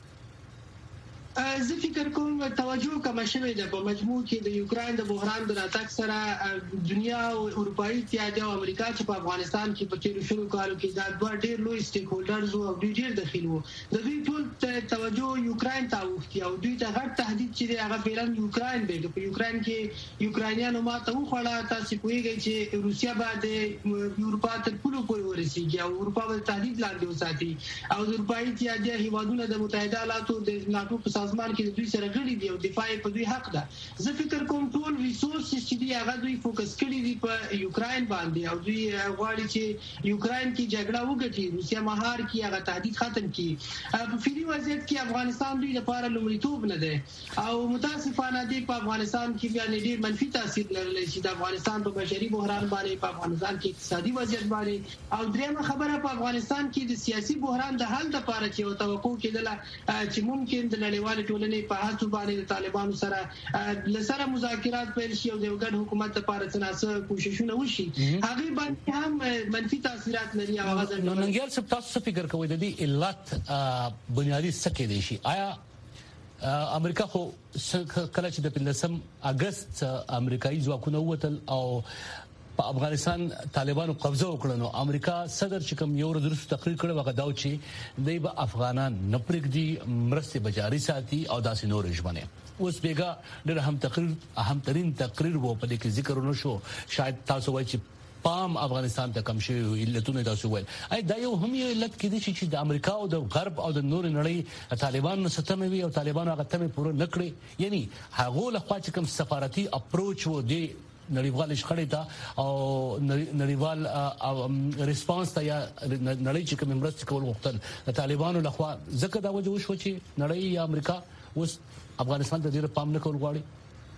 زه فکر کوم توجه کوم شوی د په مجموع کې د یوکرين د بحران د راتګ سره دنیا او اروپאי اتحاد او امریکا چې په افغانستان کې په تیر شلو کالو کې دا دوه ډېر لوی سټیک هولډرز او ډېر دخیل وو د دوی ټول توجه یوکرين ته وختي او دوی ته غټ تهدید چې هغه فعلا یوکرين دی. په یوکرين کې یوکرانیانو ماته وخړه تاسو پوهیږئ چې روسیا باندې یورپا تر پلو پورې ورسیږي او اروپا باندې تهدید لاندې وساتي او د اروپאי اتحاد هیوادونو د متحده ایالاتو د ناتو په سازمان کې دوی سره غړي دي او دفاع په دوی حق ده. زه فکر کوم ټول ریسورسز چې دی هغه دوی فوکس کړي دي په یوکرين باندې او دوی غواړي چې یوکرين کې جګړه وګټي روسیا مهار کې هغه تهدید ختم کړي. په فری وضعیت کې افغانستان دوی لپاره لومړیتوب نه ده او متاسفانه دی په افغانستان کې بیا ډېر منفي تاثیر لرلی شي د افغانستان په بشري بحران باندې په افغانستان کې اقتصادي وضعیت باندې او درېمه خبره په افغانستان کې د سیاسي بحران د حل لپاره چې یو توقع کېدله چې ممکن د نړیوال ټولنې په هڅو باندې د طالبانو سره لسره مذاکرات پیل شي او د یو ګډ حکومت لپاره څنګه کوششونه وشي هغه باندې هم منفي تاثیرات لري. هغه ځکه ننګیال صاحب تاسو فکر کوئ د دې علت بنیادی سکه دي شي آیا امریکا خو کله چې د پنځم اگست امریکایي ځواکونه وتل او په افغانستان طالبانو قبضه وکړه نو امریکا صدر چې کوم یو ورځ وروسته تقریر کړی وغه دا چې دوی به افغانان نه پرېږدي مرستې به جاري ساتي او داسې نور ژمنې. اوس بیګا ډېر هم تقریر اهم ترين تقریر وو په دې کې ذکر ونشو. شاید تاسو وایي چې پام افغانستان ته کم شوی علتونه تاسو ویل اي دا یو هم یو علت کې دي چې د امریکا او د غرب او د نور نړۍ طالبان ستمه وي او طالبان هغه تمه پوره نکړي. یعنی هغه له خوا چې کوم سفارتي اپروچ وو دی نړیوال شخړې ته او نړیوال ریسپانس ته یا نړۍ چې کوم مرسته کول غوښتل د طالبانو له خوا ځکه دا وجه وشو چې نړۍ یا امریکا اوس افغانستان ته ډیر پام نه کول غواړي.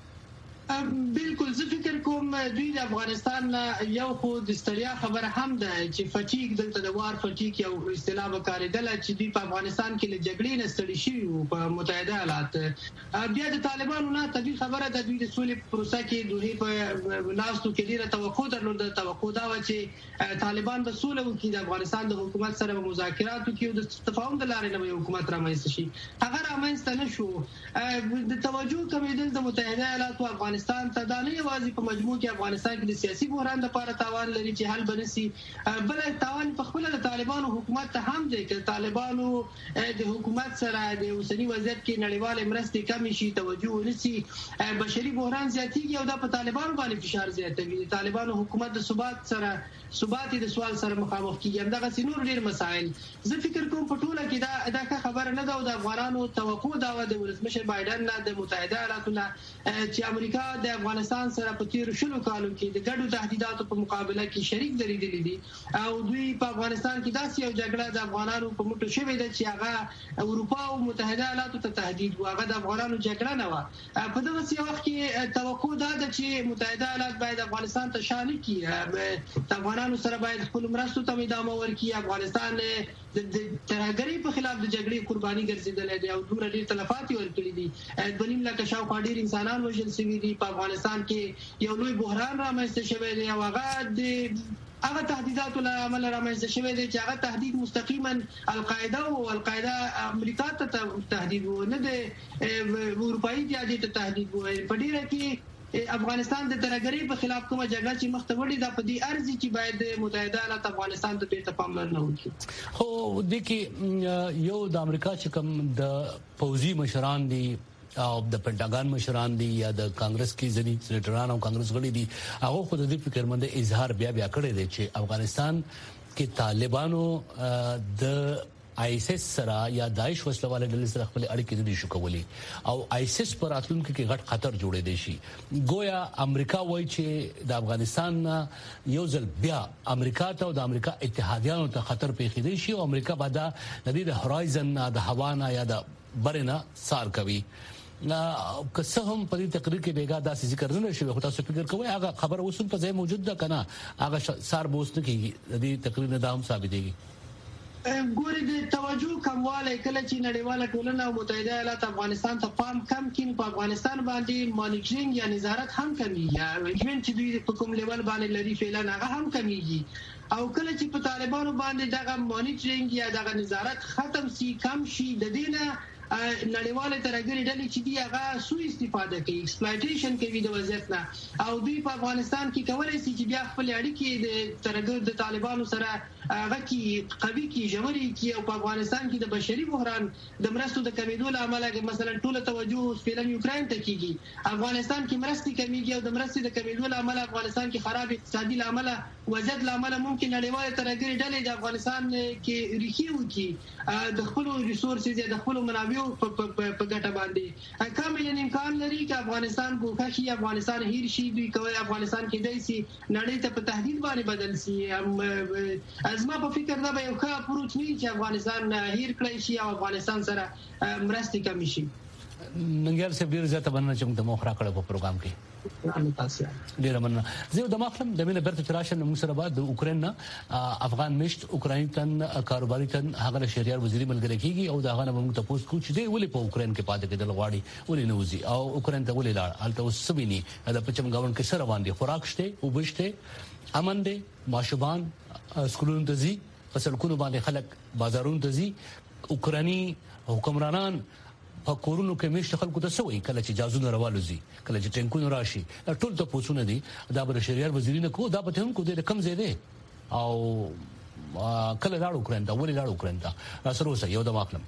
بالکل زه فکر کوم دوی د افغانستان یو خو د ستړیا خبره هم ده چې فټیک دلته د وار فټیک یو اصطلاح وکړیدل چې دوی په افغانستان کې له جګړې نه ستړي شي په متحده ایالات. بیا د طالبانو نه طبي خبره ده دوی د سولې پروسه کې دوی په ناستو کې ډیره توقع درلوده. توقع دا و چې طالبان به سولې وکړي د افغانستان د حکومت سره مذاکرات وکړي او د تفاهم د لارې نه حکومت رامنځته شي. هغه رامنځته نشو. د توجه کمیدل د متحده ایالات او افغانستان ته دا نه یوازې په مجموع کې افغانستان کې د سیاسي بحران لپاره تاوان لري چې حل بنسي، بل تاوان په خپل د طالبانو حکومت ته هم دی چې طالبانو د حکومت سره د اوسنی وضعیت کې نړیوال مرستې کم شي، توجه ونسي، بشري بحران زیاتېږي او دا په طالبانو باندې فشار زیاتوي. د طالبانو حکومت د ثبات سره ثبات د سوال سره مخامخ کیږي. همدغه سينور ډېر مسائل زه فکر کوم په ټوله کې دا دا خبره نه ده او د افغانانو توقع دا و د ولسمشر بایدن نه د متحده ایالاتو نه چې امریکا د افغانستان سره په تیر شلو کالو کې د ګډو تهدیداتو په مقابله کې شریک درېدلې دي او دوی په افغانستان کې داسې یو جګړه د افغانانو په مټو شوې ده چې هغه اروپا او متحده ایالاتو ته تهدید و، هغه د افغانانو جګړه نه و. په دغه وخت کې توقع دا ده چې متحده ایالات باید افغانستان ته شامل کړي، د افغانانو سره باید خپل مرستو ته ادامه ورکړي. افغانستان د ترهګرۍ په خلاف د جګړې قرباني ګرځیدل دي او دوه ډېر تلفات ورکړي دي. د نیم لکه شاوخوا ډېر انسانان وژل شوي دي. په افغانستان کې یو لوی بحران رامنځته شوی دی او هغه د هغه تهدیداتو له امله رامنځته شوی دی چې هغه تهدید مستقیما القاعده او القاعده امریکا ته تهدید و نه د اروپایي اتحادیې ته تهدید و. په ډیره کې افغانستان د ترهګرۍ په خلاف کومه جګړه چې مخته وړي دا په دې ارزي چې باید متحده ایالات افغانستان ته بیرته پاملرنه وکړي. خو د کې یو د امریکا چې کوم د پوځي مشران دي او د پنټاګان مشران دي یا د کانګرس کې ځنی سېنیټران او کانګرس غړي دي هغه خود د فکرمند اظهار بیا بیا کړی دی چې افغانستان کې طالبانو د آیسس سره یا داعش وسله والے ډلې سره خپل اړیکې دي شو کولی او آیسس پر راتلونکو کې غټ خطر جوړې دي شي. گویا امریکا وایي چې د افغانستان یو ځل بیا امریکا ته او د امریکا اتحادیانو ته خطر پیښ دي شي او امریکا بعد د دې هورایزن د هوانا یا د برنا سار کوي. که څه هم په دې تقریر کې بیګا داسې ذکر نه شوی خو تاسو فکر کوئ هغه خبر اوس په ځای موجود ده کنه هغه سار بوست کېږي د دې تقریر نه دا هم ثابتېږي. ګوري د توجه کمواله کله چې نړیواله ټولنه او متحده ایالات افغانستان ته پام کم کین په افغانستان باندې مانیټرینګ یا نظارت هم کمیږي یا ایجمنټ چې دوی په کوم لیول باندې لري فعلا هغه هم کمیږي او کله چې په طالبانو باندې دغه مانیټرینګ یا دغه نظارت ختم شي کم شي د دینه نړیواله ترهګرۍ ډلې چې دی هغه سوء استفاده کوي، ایکسپلایټیشن کوي د وضعیت نه او دوی په افغانستان کې کولای شي چې بیا خپل اړیکې د ترهګر د طالبانو سره هغه کې قوي کې جوړي کې او په افغانستان کې د بشري بحران د مرستو د کمیدو له امله مثلا ټول توجه فعلا یوکرين ته کیږي، افغانستان کې مرستې کمیږي او د مرستې د کمیدو له امله افغانستان کې خراب اقتصادي له امله وضعیت له امله ممکن نړیواله ترهګرۍ ډلې د افغانستان کې ریخي وکړي د خپل ریسورسز د خپل منابع په ګټه باندې. کامل امکان لري چې افغانستان ګوښه شي، افغانستان هیر شي، دوی کوي افغانستان کې دای سي نړۍ ته په تهدید باندې بدل سي. ازما په فکر دا به یو ښه اپروچ نه چې افغانستان هیر کړی شي او افغانستان سره مرستې کم شي. ننګیال صاحب ډیر زیاته مننه چې موږ د مخ را کړو په پروګرام کې. ډیر مننه. زه د مخلم د مینه برته تراشن موږ سره بعد د اوکرين افغان مشت اوکراین تن کاروباري تن هغه شهريار وزیري ملګری کیږي او دا غنه موږ ته پوس کو چې دی ولې په اوکراین کې پاتې کېدل غواړي ولې نوځي او اوکراین ته ولې لاړ الته وسبيني دا پچم گاون کې سره باندې خوراک شته او بشته امن دي ماشوبان سکولونو ته ځي په سړکونو باندې خلک بازارونو ته ځي اوکراني حکمرانان په کورونو کې مشت خلکو ته سوي کله چې جازونه روالوزي کله چې ټینکونه راشي ټول ته پوښتنه دي دا بر شریار وزیرینه کو دا به هم کو د کم زیاده او کله لاړو اوکرين ته ولې لاړو اوکرين ته سره اوسه یو د ماکلم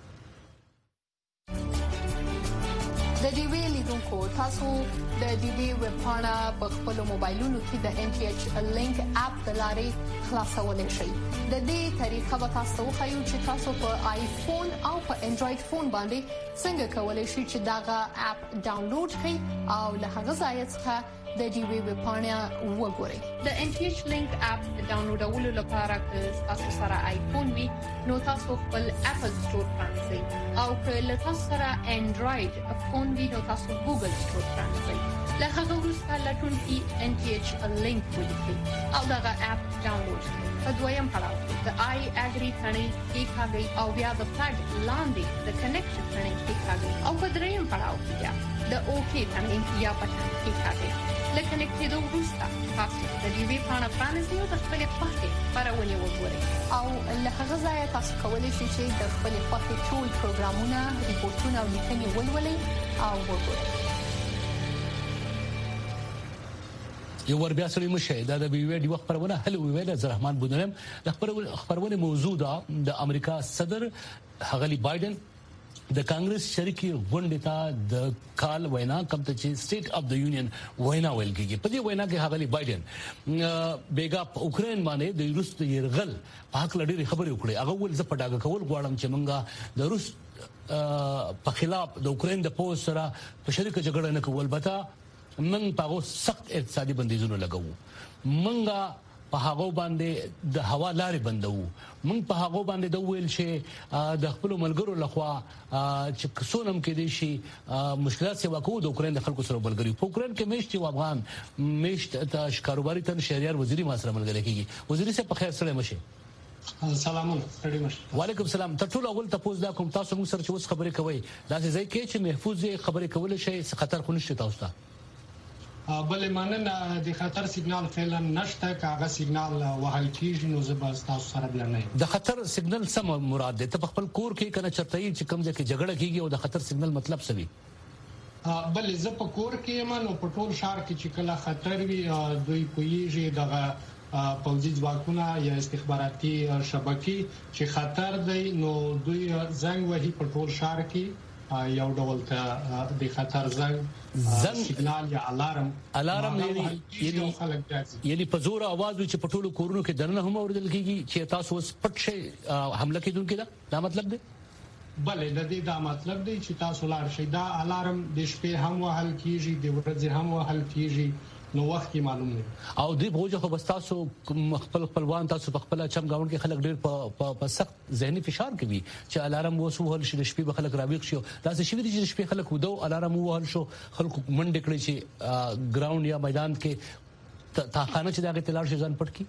د دې ویلي دونکو تاسو د دې وی ویب پاڼه په خپل موبایلونو کې د ان ټي ایچ لینک اپ د لارې خلاصولای شئ د دې طریقه به تاسو خو چې تاسو په آیفون او په انډراید فون باندې څنګه کولای شئ چې دا اپ ډاونلوډ کړئ او له هغه ځای څخه د دې وی ویب پاڼه وګورئ د ان ټي ایچ لینک اپ ډاونلوډولو لپاره چې تاسو سره آیفون وي نو تاسو خپل اپل سٹور پرانځئ او که تاسو سره انډراید فون وي نو تاسو ګوګل سٹور پرانځئ له هغه وروسته لټون کې ان ټي ایچ لینک ولیکئ او دا اپ ډاونلوډ کړئ په دویم پړاو کې د آی اګری ثنې کې کاږي او بیا د فلګ لاندې د کنیکټ ثنې کې کاږي او په دریم پړاو کې بیا د اوکی ثنې یا پټن کې کاږي لکه نکټېدو وروسته تاسو د دې وی پاڼه پرانیزئ او د خپلې خوښې خپرونې وګورئ او له هغه ځایه تاسو کولی شئ چې د خپلې خوښې ټول پروګرامونه ریپورتونه او لیکنې ولولئ او وګورئ یو ور بیا سړی مشه دا د بي وی ډي وخت پرونه هل وی ویل زرحمان بودنم د خبرونه موضوع ده د امریکا صدر هغلی بایدن د کانګرس شریکي غونډه ته د کال وینا کم ته چې سټیټ اف د یونین وینا ویل کیږي په دې وینا کې هغلی بایدن بیګا اوکرين باندې د روس يرغل په حق لړۍ خبرې وکړي هغه ول ز پټاګه کول غواړم چې مونږه د روس په خلاف د اوکرين د پوز سره په شریک جګړه نه کول بته من په سخت اقتصادي بندیزونه لګاو منګه په هغه باندې د هوا لارې بندو من په هغه باندې د ویل شي د خپل ملګرو لخوا چې کسونم کې دي شي مشکلات سیوا کوو د اوکرين د خلکو سره بلګری په اوکرين کې مشت او افغان مشت د کاروباري تن شهريار وزیري ما سره ملګری کیږي وزیري سره په خیر سره مشه سلام علیکم وعلیکم السلام ته ټول اول تاسو دا کوم تاسو موږ سره چې اوس خبرې کوي دا ځای کې چې محفوظ خبرې کول شي خطر خو نشته تاسو ته بلې مننه د خطر سیګنال فعلا نشته کاغه سیګنال وهل کیږي نو زبر تاسو سره بیان نه د خطر سیګنال سم مراد ده ته خپل کور کې کنه چرته چې کم ځکه جګړه کیږي او د خطر سیګنال مطلب څه وي بلې زه په کور کې مانو په ټول شهر کې چې کله خطر وي دوی کویږي دغه پوځي ځواکونه یا استخباراتي شبکې چې خطر دی نو دوی زنګ وهي په ټول شهر کې یو ډول ته د خطر زنګ زنګ سیګنال یا الارم الارم یعنی یعنی په زور आवाज چې په ټولو کورونو کې درنه هم اوریدل کیږي چې تاسو اوس پټ شي حمله کیدونکو دا دا مطلب دی بلې د دې دا مطلب دی چې تاسو لاړ شئ دا الارم د شپې هم وهل کیږي د ورځې هم وهل کیږي نو وخت کې معلوم نه او دې بوجه خو بس تاسو خپل خپلوان تاسو په خپل چم گاوند کې خلک ډېر په سخت ذهني فشار کې وي چې الارم وسوهل شي د شپې به خلک راويخ شي دا څه شي چې شپې خلک ودو الارم وهل شو خلک منډه کړی چې ګراوند یا میدان کې تا خانه چې دا غتلار شي ځان پټ کی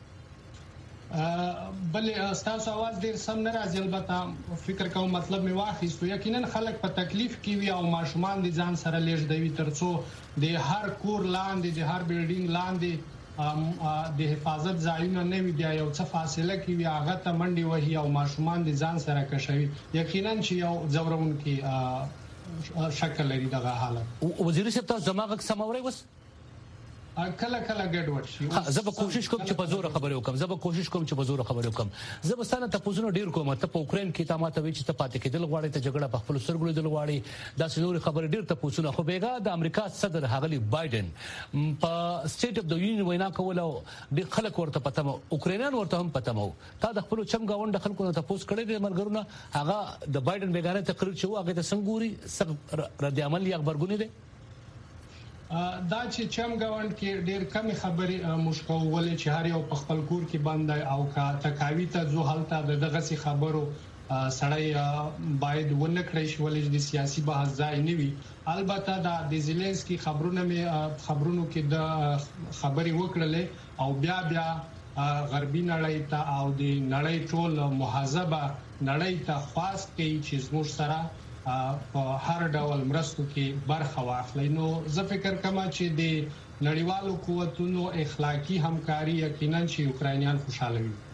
بلې تاسو आवाज ډیر سم نه راځي البته فکر کوم مطلب می واخیستو یقینا خلک په تکلیف کې وي او ماشومان دي ځان سره لېږ دی ترڅو د هر کور لاندې د هر بلډینګ لاندې د حفاظت ځایونه نه وي بیا یو څه فاصله کې وي هغه ته منډي وهي او ماشومان دي ځان سره کشوي یقینا چې یو ځورون کې شکل لري دغه حالت وزیر صاحب تاسو زماغه سموري وس کله کله ګډوډ شي زه به کوشش کوم چې په زور خبرې وکم زه به کوشش کوم چې په زور خبرې وکم زه به ستانه تاسو ډیر کوم ته په اوکرين کې تاسو ته وی چې ته پاتې کېدل غواړي ته جګړه په خپل سرګړو دل غواړي دا څنور خبرې ډیر ته پوښتنه خو بیګا د امریکا صدر هغلی بایدن په سټیټ اف د یونین وینا کوله ډیر خلک ورته پته مو اوکرینان ورته هم پته مو تا د خپل چم گاوند خلکو ته پوښت کړی د مرګرونه هغه د بایدن بیګانه تقریر چې هغه د سنگوري رد عمل یا خبرګونی دی دا چې چم گاوند کې ډېر کم خبرې مشکوولې چې هر یو په خپل کور کې باندې او کا تکاوی ته زو حالت دغه سي خبرو سړی باید ونه کړی شي ولې د سیاسي بحث ځای نه وي البته دا د زيلنسکي خبرونه مې خبرونو کې د خبري وکړلې او بیا بیا غربي نړۍ ته او د نړۍ ټول محاسبه نړۍ ته خاص کوي چې زموږ سره په هر ډول مرستو کې برخه واخلي نو زه فکر کوم چې د نړیوالو قوتونو اخلاقی همکاري یقینا چې اوکرانیان خوشاله وي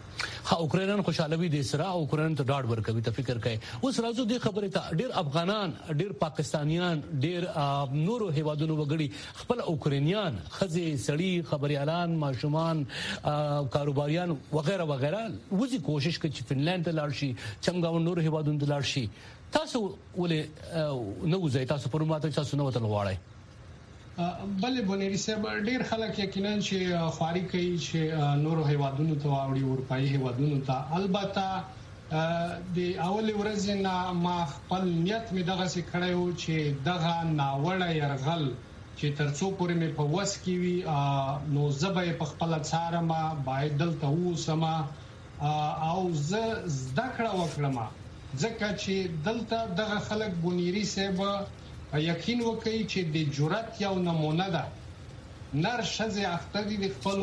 ها اوکرانیان خوشاله وي د اسرا او اوکرانیان ته ډاډ ورکوي ته فکر کوي اوس راځو د خبرې ته ډیر افغانان ډیر پاکستانیان ډیر نورو هیوادونو وګړي خپل اوکرانیان خزي سړي خبريالان ماشومان کاروباریان وغیرہ وغیرہ وزي کوشش کوي چې فنلند ته لاړ شي چمګاون نور هیوادونو ته لاړ شي تاسو ولې نو ځای تاسو په ماته تاسو نو وتل غواړئ بلې بونیری صاحب ډیر خلک یقینا چې خواري کوي چې نورو هیوادونو ته واوړي اروپאי هیوادونو ته البته د اول ورځې نه ما خپل نیت می دغه څه کړو چې دغه ناوړه يرغل چې ترڅو پورې می په وس کې وي نو زبې په خپل څاره ما باید دلته وسما او ز زده کړه وکړم ځکه چې دلته دغه خلک بونیری صاحب یقین وکړي چې د جرأت یو نمونه ده نر شزه اختدي د خپل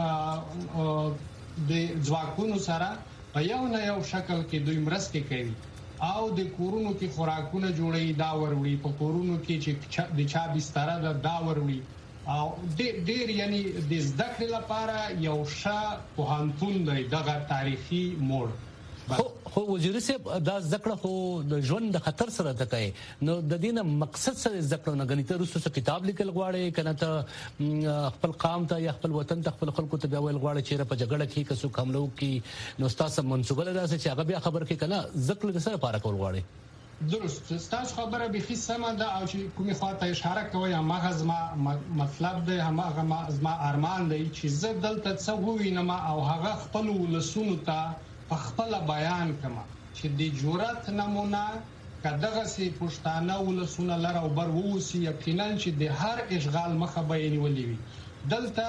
د ځواکونو سره په یو نه یو شکل کې دوی مرسته کوي او د کورونو کې خوراکونه جوړي دا وروړي په کورونو کې چې د چا بستر ده دا وروړي او ډېر یعنی د زده کړې لپاره یو ښه پوهنتون دی دغه تاریخي موړ خو وزیر صاحب دا ذکر خو د ژوند د خطر سره تکای نو د دینه مقصد سره ذکر نه غنیته رسو څه کتاب لیکل غواړي کنه ته خپل قام ته یا خپل وطن ته خپل خلکو ته ویل غواړي چې په جګړه کې کسو حملو کې نو تاسو منسوبه لري چې هغه بیا خبر کې کنه ذکر د سره پاره کول غواړي درست تاسو خبره به خي سم ده او چې کومه خاطر اشاره کوي هغه زما مطلب دی هغه زما ارمان دی چې زه دلته څه وینم او هغه خپل ولسونو ته په خپل بیان کما چې د جرأت نمونه کداغه سي پښتانه ولسونه لره او بر ووسی یقینا چې د هر اشغال مخه بیان ولي وي دلته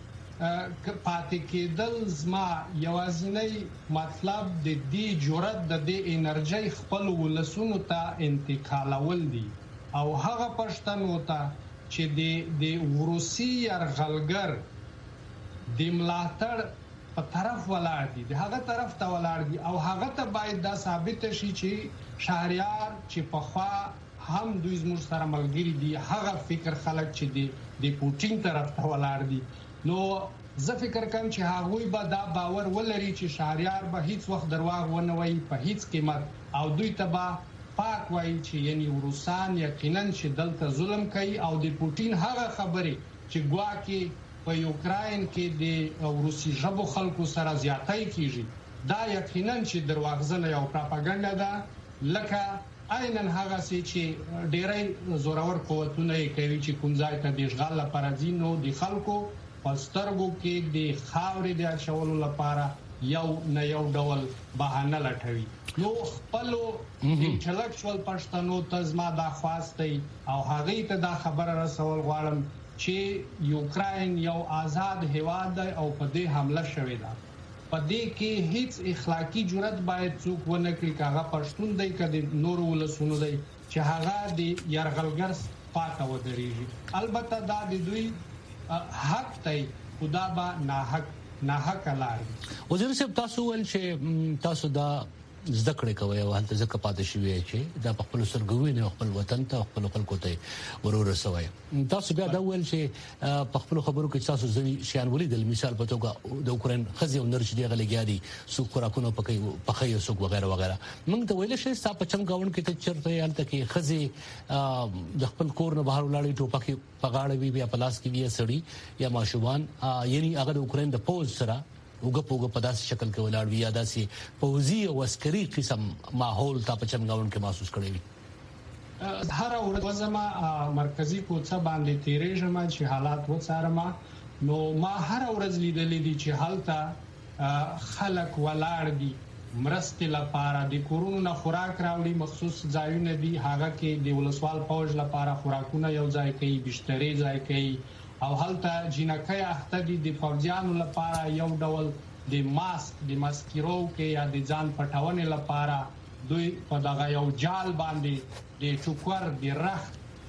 پاتې کېدل زما یوازنی مطلب د دې جرأت د دې انرژي خپل ولسونو ته انتقالول دي او هغه پښتنو ته چې د د روسي يرغلګر د ملاتړ په طرف ولاړ دي د هغه طرف ته ولاړ دي او هغه ته باید دا ثابت شي چې شهريار چې په خوا هم دوی زموږ سره ملګری دي هغه فکر خلک چې دي د پوتین طرف ته ولاړ دي نو زه فکر کوم چې هغه به دا باور ولري چې شهريار به هیڅ وخت درواغ ونه وایي په هیڅ قیمت او دوی ته به پاک وایي چې یعنی روسان یقینا چې دلته ظلم کوي او د پوتین هغه خبره چې ګواکې په یوکراین کې د روسي ژبو خلکو سره زیاتای کیږي دا یقینا چې درواغزنه یو پروپاګاندا ده لکه عینن هغه چې ډیری زورور قوتونه کوي چې کوم ځای ته د اشغال لپاره ځینو د خلکو پسترګو کې د خاورې د اچولو لپاره یو نه یو ډول بهانه لټوي نو خپل انټلیکچوال پښتنو ته زما دا خواسته او هغه ته دا خبره رسول غواړم چې یوکراین یو آزاد هیواد دی او په دې حمله شوې ده په دې کې هیڅ اخلاقی جرأت باید څوک ونه کړي کاغه پښتون دی کدي نور ولسونه دی چې هغه د يرغلګر پاته ودرېږي البته دا د دوی حق دی خدا با ناحق ناحق لاري وزیر صاحب تاسو ول چې تاسو دا زده کړې کوي او هلته ځکه پاتې شوی چې دا په خپل سرګوینه خپل وطن ته خپل خلکو ته ورور رسوي تاسو بیا دا ول چې په خپل خبرو کې تاسو ځنی شیان ولیدل مثال په توګه د اوکرين خزي او نرچ دی غلګیادي سو خوراکونو پکې پخې سو وغیرہ وغیرہ موږ ته ویل شي تاسو په چم گاون کې ته چرته هلته کې خزي د خپل کور نه بهر ولاړی ټوپک پغاړې وی بیا پلاس کې وی سړی یا ماشومان یعنی هغه د اوکرين د پوز سره وګپوګ په داسې شکل کې ولاړ وی یا داسې پوزي او عسکري قسم ماحول تا په چمګاون کې محسوس کړی وي هر ورځ زما مرکزی کوڅه باندې تیرې جما چې حالات وڅارم نو ما هر ورځ لیدلې دي چې حالت خلک ولاړ دي مرستې لپاره د کورونو نه خوراک راوړي مخصوص ځایونه دي هغه کې د ولسوال فوج لپاره خوراکونه یو ځای کوي بشتري ځای کوي او هلته جنکای اختدي د فوجانو لپاره یو ډول د ماسک د ماسکیرو کې یا د ځان پټاونې لپاره دوی په دغه یو جال باندې د چوکور د رخ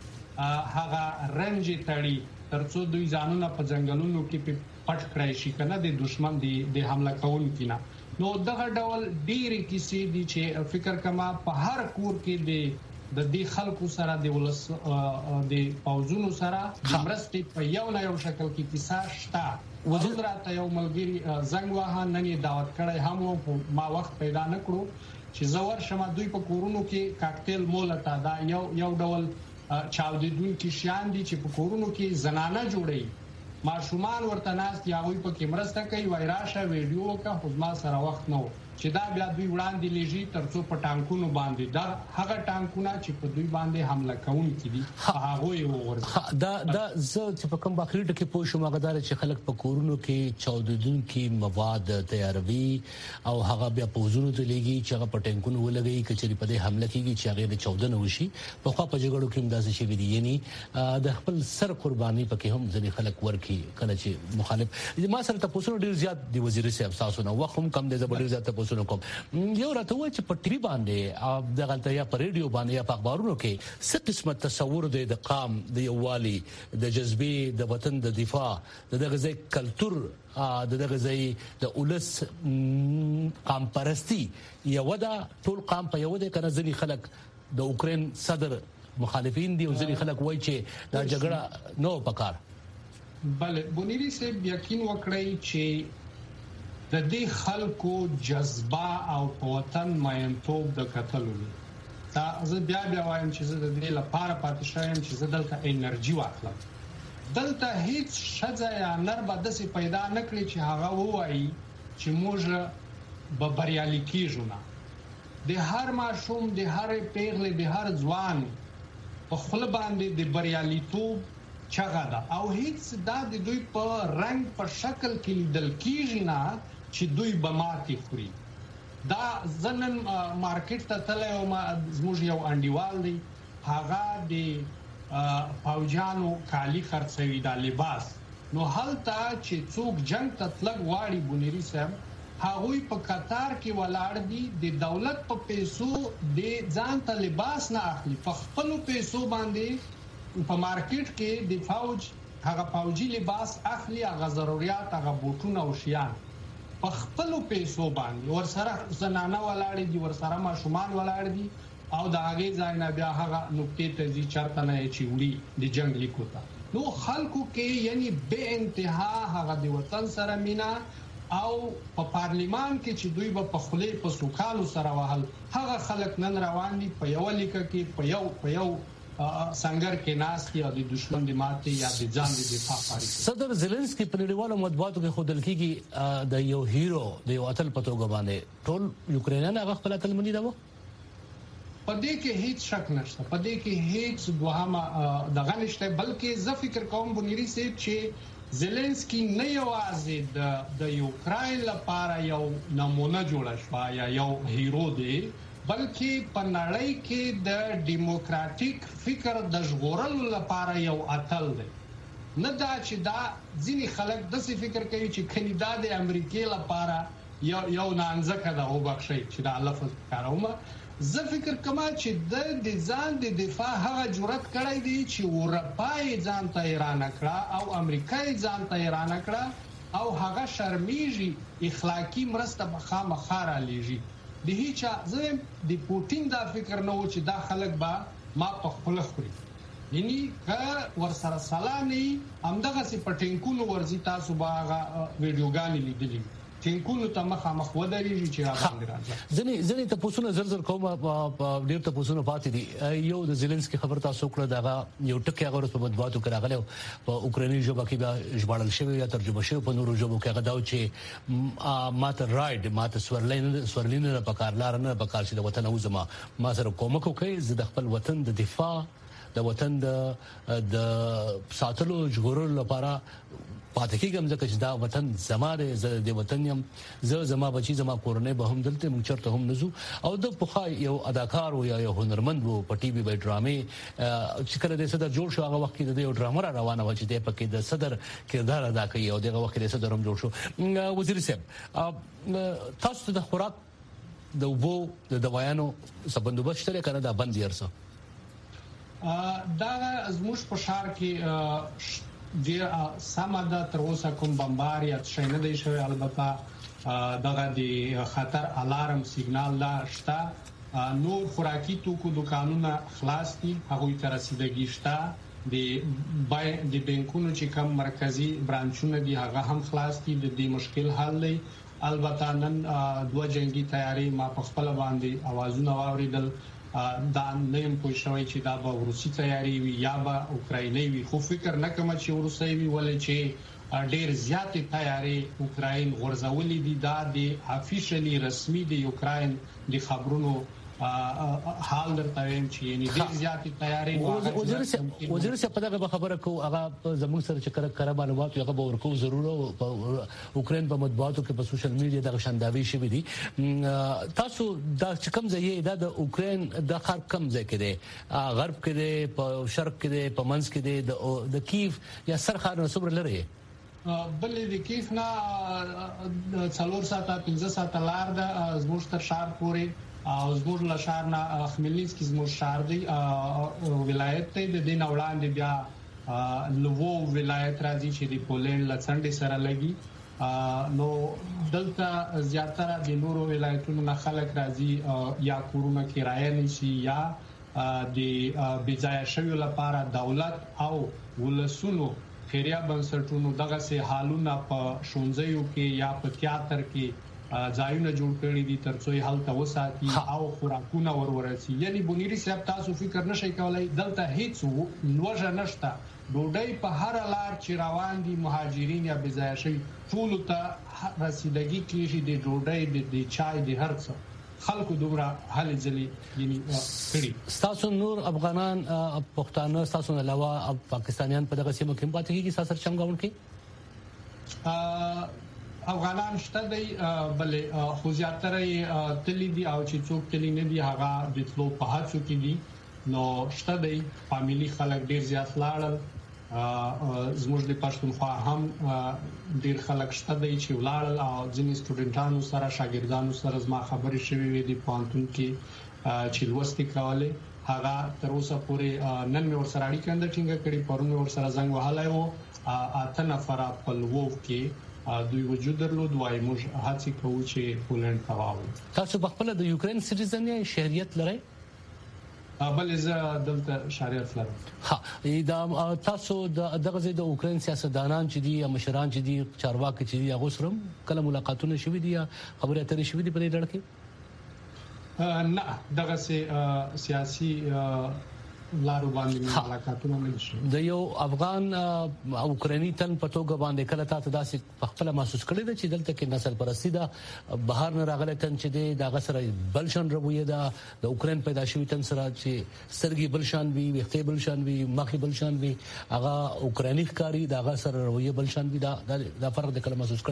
هغه رنج تړي ترڅو دوی ځانونه په ځنګلونو کې پټ کړی شي کنه د دشمن د حمله کوونکو نه نو دغه ډول ډیره کیسې دي چې فکر کما په هر کور کې د د دې خلکو سره د ولس د پاوزونو سره مرستې په یو نه یو شکل کې کیسه شته وزیر راته یو ملګری زنګ واه نن یې دعوت کړی هم ما وخت پیدا نکړو چې زور شمه دوی په کورونو کې کاکټیل مولته دا یو یو ډول چاودیدون کې شیان دي چې په کورونو کې زنانه جوړي ماشومان ورته ناست یا وي په کیمرسته کوي وایراشه ویډیو کا خو ما سره وخت نو چې دا بیا دوی وړاندې لېږي ترڅو په ټانکونو باندې دا هغه ټانکونه چې په دوی باندې حمله کوونکي دي هغه یې وګورځي دا دا زه چې په کوم باخري ټکي پوه شوم هغه دار چې خلک په کورونو کې چاودیدونکي مواد تیاروي او هغه بیا په وزونو ته لګي چې هغه په ټانکونو ولګي کچري په دې حمله کیږي چې هغه د چاودنه وشي په خوا په جګړو کې اندازې شي دي یعنی د خپل سر قرباني پکې هم ځنې خلک ورکي کله چې مخالف ما سره تاسو ډیر زیات دی وزیر صاحب تاسو نو وخت هم کم دی زبر زیات تاسو کوم یو راته و چې په ټي وي باندې د غلطه یا په ریډیو باندې یا په اخبارونو کې څه قسمه تصور دی د قام د یووالي د جذبې د وطن د دفاع د دغه ځای کلچر د دغه ځای د اولس قام پرستی یو دا ټول قام په یو د کنه ځنی خلک د اوکرين صدر مخالفین دي او ځنی خلک وایي چې دا جګړه نو پکار بله بونیری صاحب یقین وکړی چې د دې خلکو جذبه او وطن ماینتوب د قتلو دا زه بیا بیا وایم چې زه د دې لپاره پاتې شوم چې زه دلته انرژي واخلم دلته هیڅ شځه یا نر به داسې پیدا نکړي چې هغه وایي چې موږ به بریالي کیږو نه د هر ماشوم د هر پیغلې د هر ځوان په خپل باندې د بریالیتوب چغه ده او هیڅ دا د دوی په رنگ په شکل کې لیدل کیږي نه چې دوی به ماتي خوري دا ځنن مارکیټ ته تللی او زموږ یو انډیوال دی هغه د فوجانو کالی خرڅوي دا لباس نو هلته چې څوک جنگ ته تلګ واړي بونیری صاحب هغوی په قطار کې ولاړ دي د دولت په پیسو د ځان ته لباس نه اخلي په خپل پیسو باندې په مارکیټ کې د فوج هغه فوجي لباس اخلي هغه ضرورت هغه بوټونه او شیان په خپل پیسو باندې ور سره زنانه ولاړ دي ور سره ماشومان ولاړ دي او د هغه ځای نه بیا هغه نقطې ته ځي چرته نه چې وړي د جنگ لیکو ته نو خلکو کې یعنی به انتها هغه د وطن سره مینا او په پارلیمان کې چې دوی په خپلې په سوکالو سره وهل هغه خلک نن روان دي په یو لیکه کې په یو په یو څنګه کې ناس یا د دشمن د ماته یا د ځان د دفاع لپاره صدر زيلنسکي په نړیوالو مطبوعاتو کې خودل کېږي د یو هیرو د یو اتل پتوګ باندې ټول یوکرینیان هغه خپل اتل منی دا و په دې کې هیڅ شک نشته په دې کې هیڅ دوهمه دغه نشته بلکې زه فکر کوم بنيري سیب چې زيلنسکي نه یوازې د د یوکرين لپاره یو نمونه جوړ شو یا یو هیرو دی بلکې په نړۍ کې د دیموکراتیک فکر د ژغورلو لپاره یو اتل دی نه دا چې دا ځینی خلک د څه فکر کوي چې کنيدا د امریکای لپاره یو یو نانځکه دا وبخشي چې دا لفظ کارومه زه فکر کوم چې د ځان د دفاع هغه جرأت کړی دی چې اروپای ځان ته ایران کړه او امریکای ځان ته ایران کړه او هغه شرمېږي اخلاقی مرسته بخامه خاره لېږي د هیڅ ځم د پوتین دا فکر نه و چې دا خلک با ما په خپل خوري یعنی که ور سره سلامي همدغه سي پټینکونو ورزي تاسو باغه ویډیوګانې لیدلې ټینکونو ته مخه مخ ودرېږي چې هغه راځي ځنې ځنې ته پوسونه زر زر کوم ډیر ته پوسونه پاتې دي یو د زيلنسکي خبر تاسو کړه دا یو ټکی هغه په مطبوعاتو کې راغلی په اوکراني ژبه کې به ژباړل شوی یا ترجمه شوی په نورو ژبو کې هغه دا چې ماته رائډ ماته سورلین سورلین نه پکار لار نه پکار چې د وطن او زما ما سره کومک کوي زه د خپل وطن د دفاع د وطن د د ساتلو ژغورلو لپاره پاتې کېږم ځکه چې دا وطن زما د وطن يم زه زما بچي زما کورنۍ به هم دلته موږ چرته هم نزو او د پخا یو اداکار او یو هنرمند وو په ټي وي به ډرامې چې کله د صدر جوړ شو هغه وخت کې د یو ډرامر روانه و چې د پکې د صدر کردار ادا کوي او دغه وخت کې د صدر هم جوړ شو وزیر صاحب تاسو د خوراک د وبو د دوايانو سبندوبست لري کنه دا بند یرسه دا زموږ په شهر کې د سماده تر اوسه کوم بمباریات شي نه دی شوی البته دغه د خطر الارم سیګنال لا شته نور خوراکي توکو دکانونه خلاص دي هغه تر رسیدګي شته د بای د بانکونو چې کوم مرکزی برانچونه دي هغه هم خلاص دي. د دې مشکل حل دی. البته نن دوه جنگي تیاری ما په خپل باندې اوازونه واوریدل دا نیم پوه شوی چې دا به روسي تیاری وي یا به اوکرایني وي، خو فکر نه کوم چې روسي وي ولې چې ډېر زیاتې تیاری اوکراین غورځولې دي. دا د افیشلی رسمي د اوکراین د خبرونو حال درته وایم چې یعنی ډېر زیاتې تیاری وزیر وزیر څه په دغه خبره کو هغه زموږ سره چې کړه کړه معلومات هغه به ورکو ضرور اوکراین په مطبوعاتو کې په سوشل میډیا دغه شانداوي شوی دي. تاسو دا چې کوم ځای دا د اوکراین د خار کم ځای کې دی، غرب کې دی، په شرق کې دی، په منځ کې دی، د کیف یا سرخار نسبر لري؟ بلې د کیف نه څلور ساعته پنځه ساعته لار ده زموږ تر شهر پورې او زموږ له شهر نه خمیلنسکي زموږ شهر دی ولایت دی. د دې نه وړاندې بیا لووو ولایت راځي چې د پولند له څنډې سره لګي. نو دلته زیاتره د نورو ولایتونو نه خلک راځي یا کورونه کرایه نیسي یا د بځای شویو لپاره دولت او ولسونو خیریه بنسټونو دغه سه حالونه په شونځیو کې یا په تیاتر کې ځایونه جوړ کړی دي ترڅو یې حالت وساتي او خوراکونه ورورسي. یعنی بنيري صاحب تاسو فکر نشئ کولای دلته هیڅ لوژه نشته. ډوډۍ په هر لار چې روان دي مهاجرین یا بځای شي ټول ته رسیدګي کیږي د ډوډۍ د چای د هر څه خلکو دومره حل ځلې یعنی کړي. تاسو نور افغانان پښتانه تاسو نه علاوه پاکستانیان په دغه سیمه کې پاتې کیږي ساسر چمګاون کې؟ افغانان شته دی بلې خو زیاتره تللی دي او چې څوک تللی نه دي هغه د تلو په هڅو کې دي. نو شته دی فامیلی خلک ډیر زیات لاړل. زموږ د پښتونخوا هم ډیر خلک شته دی چې ولاړل او ځینې سټوډنټانو سره شاګردانو سره زما خبرې شوې وې د پوهنتون کې چې لوستي کولې هغه تر اوسه پورې نن مې ورسره اړیکه ټینګه کړې، پرون مې ورسره زنګ وهلی و. اته نفره په لووو کې دوی وجود درلود. وایي موږ هڅه کوو چې پولند ته واوړو. تاسو په خپل د یوکرين سټیزن یا شهریت لرئ؟ بلې زه دلته شهریت لرم. ها دا تاسو دغه ځای د اوکرين سیاستدانان چې دي یا مشران چې دي چارواکي چې دي هغه سره کله ملاقاتونه شوي دي یا خبرې اترې شوي دي په دې ډول کې؟ نه دغه سیاسي لارو باندې ملاقاتونه نه شي. د یو افغان اوکراني تن په توګه باندې کله تاسو داسې په خپل محسوس کړی دی چې دلته کې نسل پرستی ده بهر نه راغلی تن چې دی دغه سره بلشن رویه ده د اوکرين پیدا شوی تن سره چې سرګي بلشان وي وختي بلشان وي مخي بلشان وي هغه اوکراني ښکاری دغه سره رویه بلشان وي دا د فرق د کله محسوس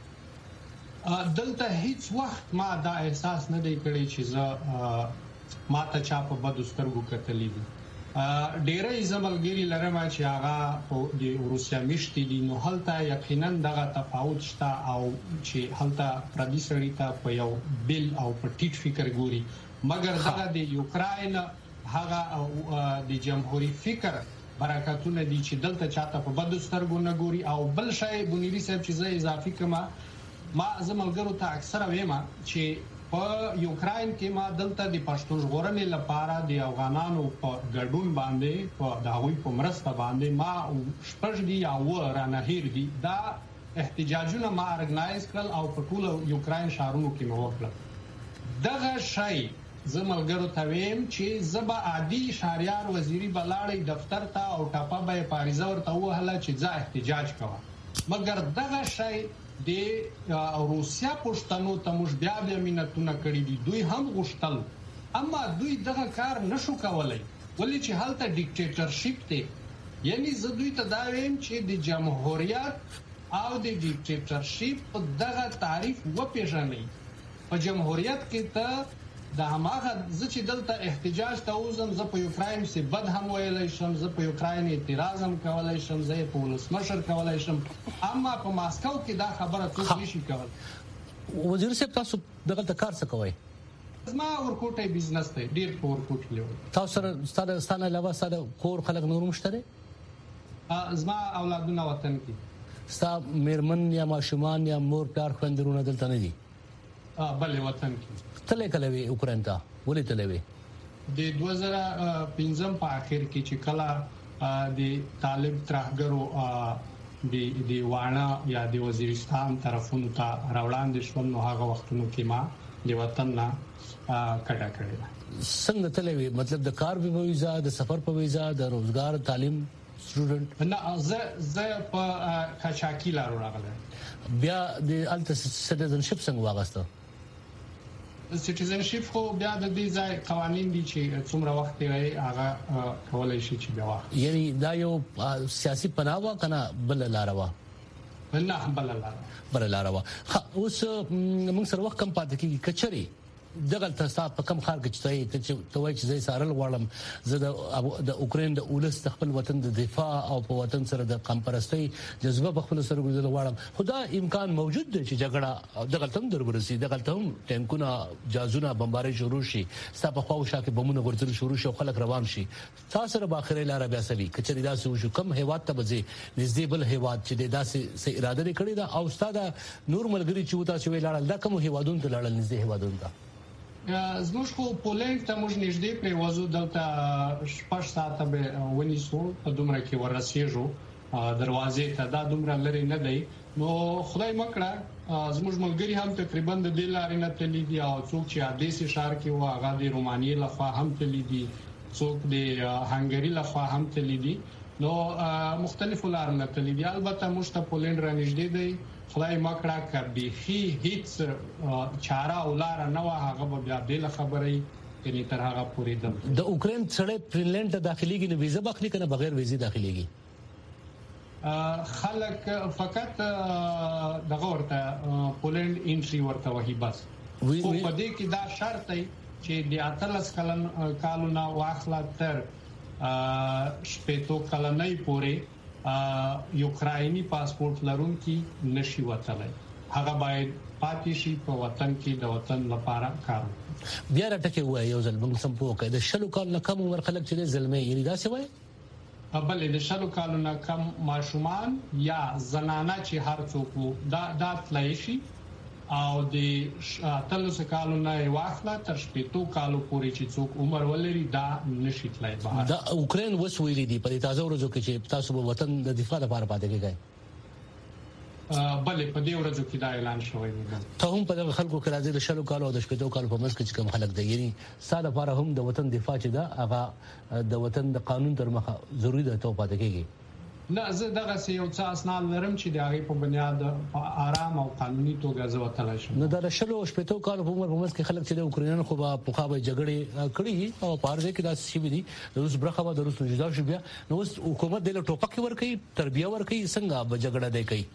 کړی؟ دلته هیڅ وخت ما دا احساس نه دی کړی چې زه ما ته چا په بدو سترګو کتلې دي. ډېرې زملګری لرم چې هغه د روسیا میشتي دي نو هلته یقینا دغه تفاوت شته او چې هلته پردي سړی ته په یو بل او په ټیټ فکر ګوري، مګر دغه د یوکراین هغه د جمهوریت فکر برکتونه دي چې دلته چاته په بدو سترګو نه ګوري. او بل شی بنيري صاحب چې زه اضافي کما ما زملګرو ته اکثره وایم چې په یوکراین کې ما دلته د پښتون ژغورنې لپاره د افغانانو په ګډون باندې په داوی په مرسته باندې ما شپږ دي او رانه هیر دي دا احتجاجونه ما ارګنایز کړل او په ټول یوکراین شهرونو کې مو وکړل. دغه شی زملګرو ته ویم چې زبا عادي شهريار وزیری بلاړی دفتر ته او ټاپه به پاریزه ورته وهله چې ځا احتجاج کوه، مګر دغه شی د روسیا پښتنو ته مش بیا بیا مينتونه کړی دي. دوی هم غوښتل اما دوی دغه کار نشو کولای ولې چې حالت ډیکټیټرشپ دی. یعنی زه دوی ته دا وایم چې د جمهوریت او د ډیکټیټرشپ دغه تعریف و پیژنئ. په جمهوریت کې ته د هماغه ځ چې دلته احتجاج ته وزم زه په یوکراین سي بد هم ویلای شم، زه په یوکراین اعتراض هم کولای شم، زه په ولسمشر کولای شم، اما په ماسکو کې دا خبره څوک نشي کولای. وزیر صاحب تاسو دغه کار څه کوئ؟ زما ورکوټي بزنس دی ډیر په ورکوټ لیو. تاسو سره ستاسو ستانه علاوه ستاسو کور خلک نور مشتري؟ زما اولادونه وطن کې. ستاسو میرمن یا ماشومان یا مور پلار خوندرونه دلته نه دي؟ بلې وطن کې. تلې کله وی اوکرين ته ولې تلې وی؟ د دوه زره پنځم په اخر کې چې کله د طالب ترهګرو د د وانا یا د وزیرستان طرفونو ته راوړاندې شول نو هغه وختونو کې ما د وطن نه کډه کړې. څنګه تلوي مطلب د کار په ویزا د سفر په ویزا د روزګار تعلیم سټوډنټ نه زه زه په کاچاکی لارو راغلم. بیا د الټ سټیزنشپ څنګه واغسته؟ سټیزنشپ خو بیا د دې ځای قوانين دي چې څومره وخت یې هغه کولای شي چې بیا واخ یعنی دا یو سیاسي پناوه کنه بل لاروا نه بل لاروا بل لاروا اوس موږ سره وخت کم پاتې کیږي کچري دغه تاسو په کم خار کې چې ته وایي چې زه سارل غواړم زه د اوکرين د اولس خپل وطن د دفاع او په وطن سره د قمپرستۍ جذبه په خپل سره ګذر غواړم خدا امکان موجود دی چې جګړه دغه تم درورسي دغه تم ټینکونه جازونه بمباري شروع شي ستا په خواو شاکه بمونه ورتل شروع شي خلک روان شي تاسو سره باخره لار بیا سوي کچري داسې وشو کم هیواد ته بځي نږدې بل هیواد چې داسې سي اراده کړی دا او استاد نور ملګری چې وتا چې ویلاړل دا کوم هیوادونو ته لاړل نږدې هیوادونو ته زموږ خو پولند ته موږ نږدې پرې وځو دلته شپږ ساعته به ونیسو په دومره کې ورسېږو دروازې ته دا دومره لري نه دی نو خدای مکړه زموږ ملګری هم تقریبا د دې لارې نه تللی دي او څوک چې عادي شهر کې و هغه د رومانیې لخوا هم تللی دي څوک د هنګری لخوا هم تللی دي نو مختلفو لارو نه تللی دي البته موږ ته پولند را نږدې دی خدای مکړه کبي هیڅ چاره ولاره نه و هغه بیا بل خبرې کني تر هغه پورې د د اوکرين سره فنلند ته داخليږي نو ویزه بخلي کنه بغیر ویزه داخليږي خلک فقط دغه ورته پولند انټري ورته وهي بس خو په دې کې دا شرط دی چې د اتلس کلن کالونه واخلا تر شپېتو کلنۍ پورې یوکرایي پاسپورت لرونکي نشي وتلای هغه باید پاتې شي په وطن کې د وطن لپاره کار بیا راټکه وای یو ځل موږ سم پوکه د شلو کال نه کم ور خلک چې زلمه یې دا څه وای بل د شلو کال نه کم ماشومان یا زنانه چې هر څوک دا دا تلای شي او د اتلس کالو نه واخلا تر شپېتو کالو پورې چې څوک عمر ولري دا نشي تلای بهر دا اوکرين وسویلي دي په تازه ورځو کې چې تاسو په وطن د دفاع لپاره پاتې کېږئ بلې په دې ورځو کې دا اعلان شوی دی ته هم په خلکو کې راځي د شلو کالو او د شپېتو کالو په منځ کې کوم خلک دي یعنی ساده لپاره هم د وطن دفاع چې دا هغه د وطن د قانون تر مخه ضروری ده ته پاتې کېږي نه زه دغه څه یو څه اسناد لرم چې د هغه په بنیاد آرام او قانوني توګه زه وتلای شم نو د شلو شپېتو کالو په عمر په منځ کې خلک چې د اوکرين خو په پخوابه جګړې کړې او پارځه کې دا شي دي د روس برخه د روس جدا شو بیا نو حکومت د ټوپک ور کوي تربیه ور کوي څنګه به جګړه دی کوي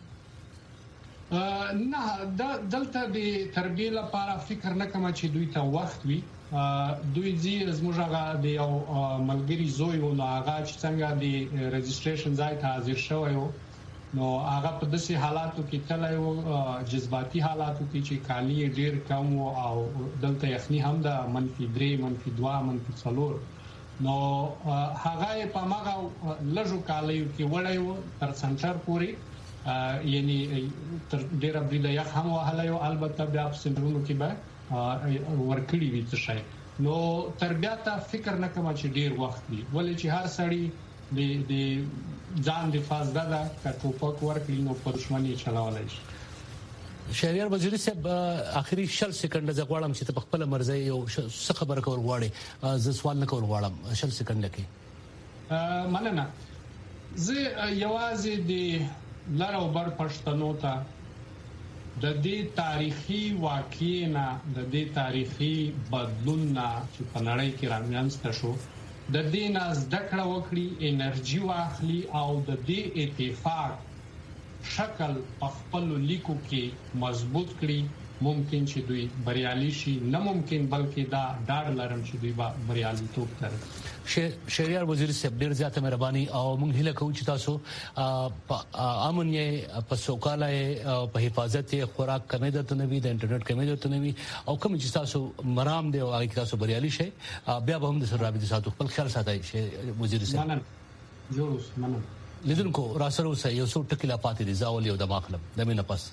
نه د دلته د تربیه لپاره فکر نه کوم چې دوی ته وخت وي دوی زی زموږ هغه د یو ملګری زوی و نو هغه چې څنګه د رجستریشن ځای ته حاضر شوی و نو هغه په داسې حالاتو کې تلای و جذباتي حالاتو کې چې کالی ډیر کم او دلته یخني هم د منفي درې منفي دوه منفي څلور نو هغه په ماغه لږو کالیو کې وړای و تر سنټر پورې یعنی تر ډیر بریده یخ هم وهلای و البته بیا په سندرونو کې به ورکړي وي څه شي نو تربیه ته فکر نه کوم چې ډیر وخت دی ولې چې هر سړی د د ځان د فازده دا کټوپک ورکړي نو په دښمنی چلاولای شي شهریار وزیر صاحب اخري شل سکند ز غواړم چې په خپل مرزي یو څه خبر کول غواړي ز سوال نه کول غواړم شل سکند کې مننه زه یوازې د لارو بر پښتنو ته د دې تاریخي واقعینا د دې تاریخي بدلون نه چې په نړۍ کې رامنځته شو د دې نه زده وکړي انرژي واخلي او د دې اتفاق شکل په خپل لیکو کې مضبوط کړي ممکن چې دوی بریالي شي نه ممکن بلکې دا ډاډ لرم چې دوی به بریالي توپ تر شهریار وزیر صاحب ډیر زیاته مهرباني او موږ هله کوو چې تاسو امن یې په سوکاله په حفاظت خوراک کمې درته نوي د انټرنیټ کمې درته نوي او کوم چې تاسو مرام دی او هغه تاسو بریالي شي بیا به هم د سره رابطه ساتو خپل خیال ساتي چې وزیر صاحب مننه جوړوس مننه لیدونکو را سره اوسه یو څو ټکی لا پاتې دي زاول یو د ماخلم د مینه پس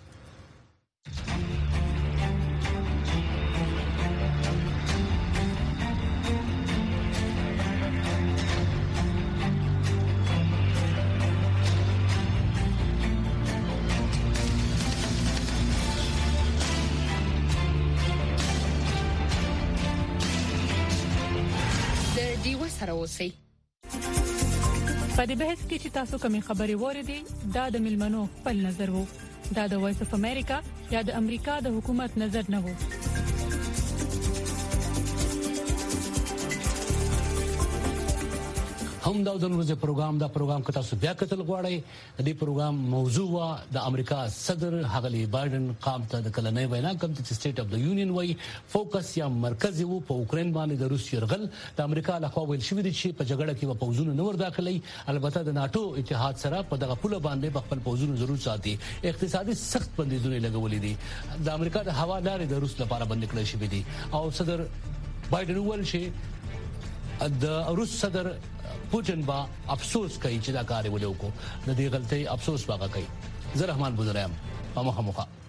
ډیوه سره اوسئ. په دې بحث کې چې تاسو کومې خبرې وریدي دا د ملمنو خپل نظر وو. دا د وایس اف امریکا یا د امریکا د حکومت نظر نه وو. هم دا د ورځې پروګرام دا پروګرام که تاسو بیا کتل غواړئ د دې پروګرام موضوع وا د امریکا صدر هغلی بایدن قام ته د کلنۍ وینا کوم چې سټیټ اف د یونین وای فوکس یا مرکزي وو په اوکرين باندې د روس يرغل د امریکا لخوا ویل شوې دي چې په جګړه کې و پوزونه نور داخلي البته د ناتو اتحاد سره په دغه پوله باندې خپل پوزونه ضرور ساتي. اقتصادي سخت بندیزونه لګولې دي. د امریکا د هوا لارې د روس لپاره بند کړې شوې دي او صدر بایدن ویل چې د روس صدر پوتین با افسوس کوي چې دا کار ولې وکړو. د دې غلطۍ افسوس واغ کوي. زه رحمان بوزرایم په مخه مخه